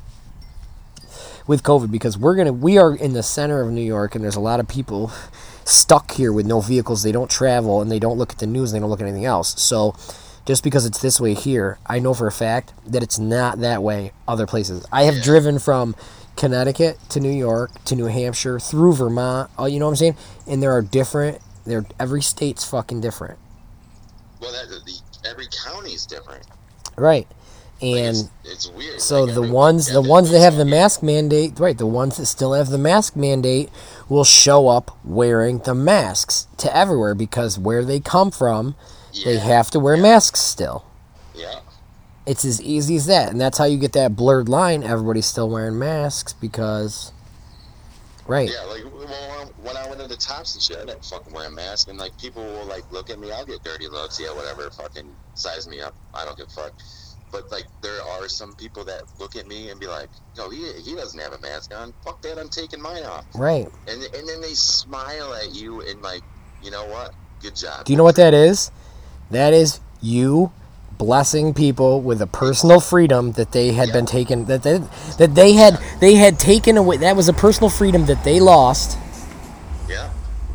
with COVID, because we're gonna we are in the center of New York, and there's a lot of people stuck here with no vehicles. They don't travel, and they don't look at the news, and they don't look at anything else. So just because it's this way here, I know for a fact that it's not that way other places. I have Yeah. driven from Connecticut to New York to New Hampshire through Vermont. uh, You know what I'm saying? And there are different. There, every state's fucking different, Well, that the every county's different. right? Like, And it's, it's weird. so Like, the every- ones, the every- ones that have the yeah. mask mandate, right? The ones that still have the mask mandate will show up wearing the masks to everywhere, because where they come from, they Yeah. have to wear Yeah. masks still. Yeah. It's as easy as that, and that's how you get that blurred line. Everybody's still wearing masks because, right? Yeah, like well, when I went into Tops and shit, I didn't fucking wear a mask, and like people will like look at me, I'll get dirty looks, yeah, whatever, fucking size me up, I don't give a fuck. But like there are some people that look at me and be like, no, he he doesn't have a mask on. Fuck that, I'm taking mine off. Right. And and then they smile at you and like, you know what? Good job. Do you know what that is? That is you blessing people with a personal freedom that they had Yeah. been taken, that they, that they had they had taken away. That was a personal freedom that they lost. Yeah.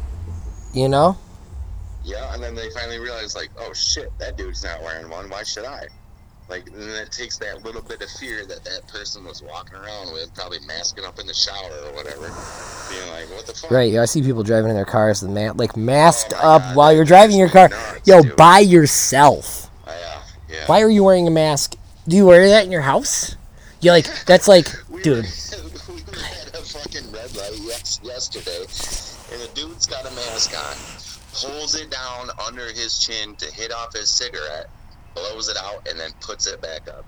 You know. Yeah, and then they finally realize like, oh shit, that dude's not wearing one. Why should I? Like, and then it takes that little bit of fear that that person was walking around with, probably masking up in the shower or whatever, being like, what the fuck? Right, yeah, I see people driving in their cars with ma- like masked Oh my up God, while that you're driving your car. drives me nuts, Yo, dude. by yourself. Yeah, yeah. Why are you wearing a mask? Do you wear that in your house? You like that's like, we dude. Were, we were at a fucking red light yes, yesterday, and a dude's got a mask on, pulls it down under his chin to hit off his cigarette, blows it out, and then puts it back up.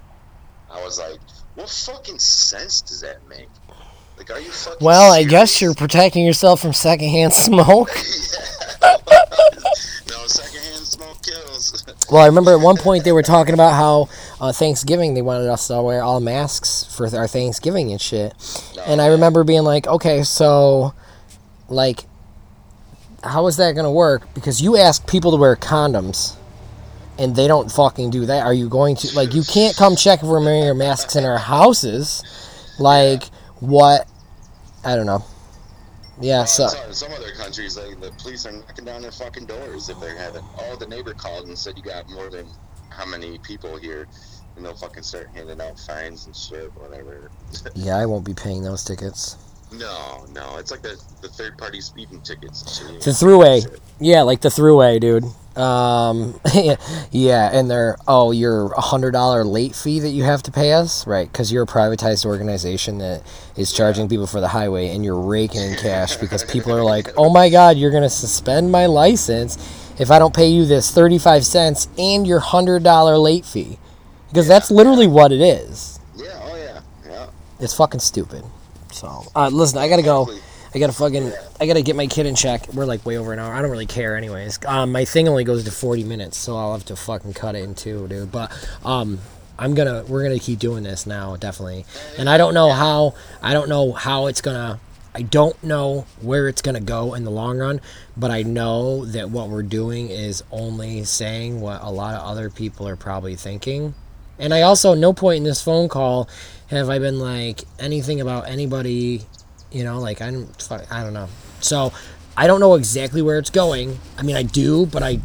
I was like, what fucking sense does that make? Like, are you fucking Well, I serious? guess you're protecting yourself from secondhand smoke. Yeah. No, secondhand smoke kills. Well, I remember at one point they were talking about how uh, Thanksgiving they wanted us to wear all masks for our Thanksgiving and shit. No, And I remember being like, okay, so, like, how is that going to work? Because you ask people to wear condoms, and they don't fucking do that. Are you going to, like, you can't come check if we're wearing our masks in our houses. Like, what? I don't know. Yeah, Uh, so. some, some other countries, like, the police are knocking down their fucking doors if they're having. Oh, the neighbor called and said you got more than how many people here, and they'll fucking start handing out fines and shit, whatever. Yeah, I won't be paying those tickets. No, no, it's like the the third party speeding tickets and shit. The throughway. Yeah, like the throughway, dude. Um, yeah, and they're, oh, your one hundred dollars late fee that you have to pay us? Right, because you're a privatized organization that is charging people for the highway, and you're raking in cash because people are like, oh my God, you're going to suspend my license if I don't pay you this thirty-five cents and your one hundred dollars late fee. Because that's literally what it is. Yeah, oh yeah, yeah. It's fucking stupid. So, uh, listen, I gotta go. I gotta fucking, I gotta get my kid in check. We're like way over an hour. I don't really care anyways. Um, my thing only goes to forty minutes, so I'll have to fucking cut it in two, dude. But, um, I'm gonna, we're gonna keep doing this now, definitely. And I don't know how, I don't know how it's gonna, I don't know where it's gonna go in the long run, but I know that what we're doing is only saying what a lot of other people are probably thinking. And I also, no point in this phone call have I been like anything about anybody, you know, like I'm, I don't know. So I don't know exactly where it's going. I mean, I do, but I,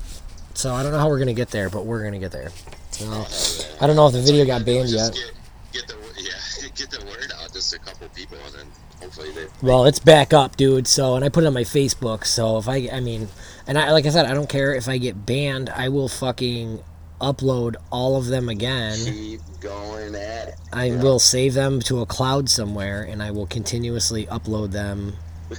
so I don't know how we're going to get there, but we're going to get there. So I don't know if the video got banned yet. Get, get the yeah, get the word out just a couple people, and then hopefully they. Well, it's back up, dude. So, and I put it on my Facebook. So if I, I mean, and I, like I said, I don't care if I get banned. I will fucking upload all of them again. Keep going at it. I Yeah. will save them to a cloud somewhere, and I will continuously upload them.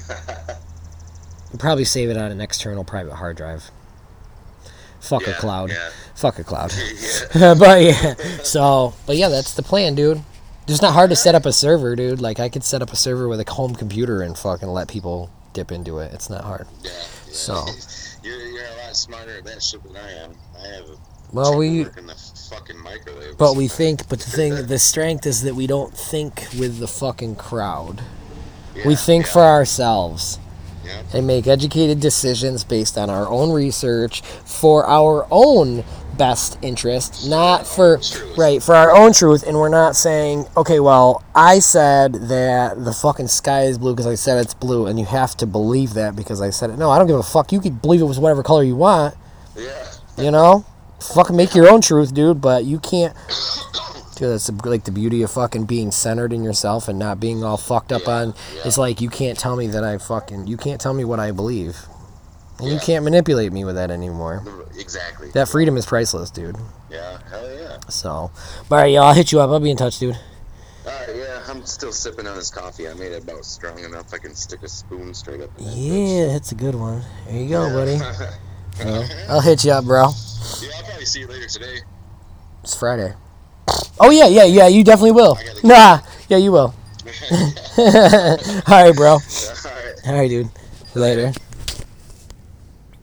I'll probably save it on an external private hard drive. Fuck Yeah, a cloud. yeah. Fuck a cloud. Yeah. But yeah, so, but yeah, that's the plan, dude. It's not hard to set up a server, dude. Like, I could set up a server with a home computer and fucking let people dip into it. It's not hard. Yeah, yeah. So. You're, you're a lot smarter at that shit than I am. I have a Well, we, work in the fucking microwave. but we think, but the thing, the strength is that we don't think with the fucking crowd. Yeah, We think yeah, for ourselves. yeah. And make educated decisions based on our own research for our own best interest, not for Truth. right for our own truth. And we're not saying, okay, well, I said that the fucking sky is blue because I said it's blue, and you have to believe that because I said it. No, I don't give a fuck. You could believe it was whatever color you want. Yeah. You know, fucking make your own truth, dude. But you can't. Dude, that's the, like the beauty of fucking being centered in yourself and not being all fucked up Yeah, on. yeah. It's like you can't tell me that I fucking. You can't tell me what I believe. And you Yeah. can't manipulate me with that anymore. Exactly. That freedom is priceless, dude. Yeah, hell yeah. So, all right, y'all, I'll hit you up. I'll be in touch, dude. Alright, yeah, I'm still sipping on this coffee. I made it about strong enough I can stick a spoon straight up in that Yeah, that's a good one. There you go, bitch. buddy. Yeah. I'll hit you up, bro. Yeah, I'll probably see you later today. It's Friday. Oh, yeah, yeah, yeah, you definitely will. I gotta go. Nah, yeah, you will. All right, bro. Alright. All right, dude. See you later.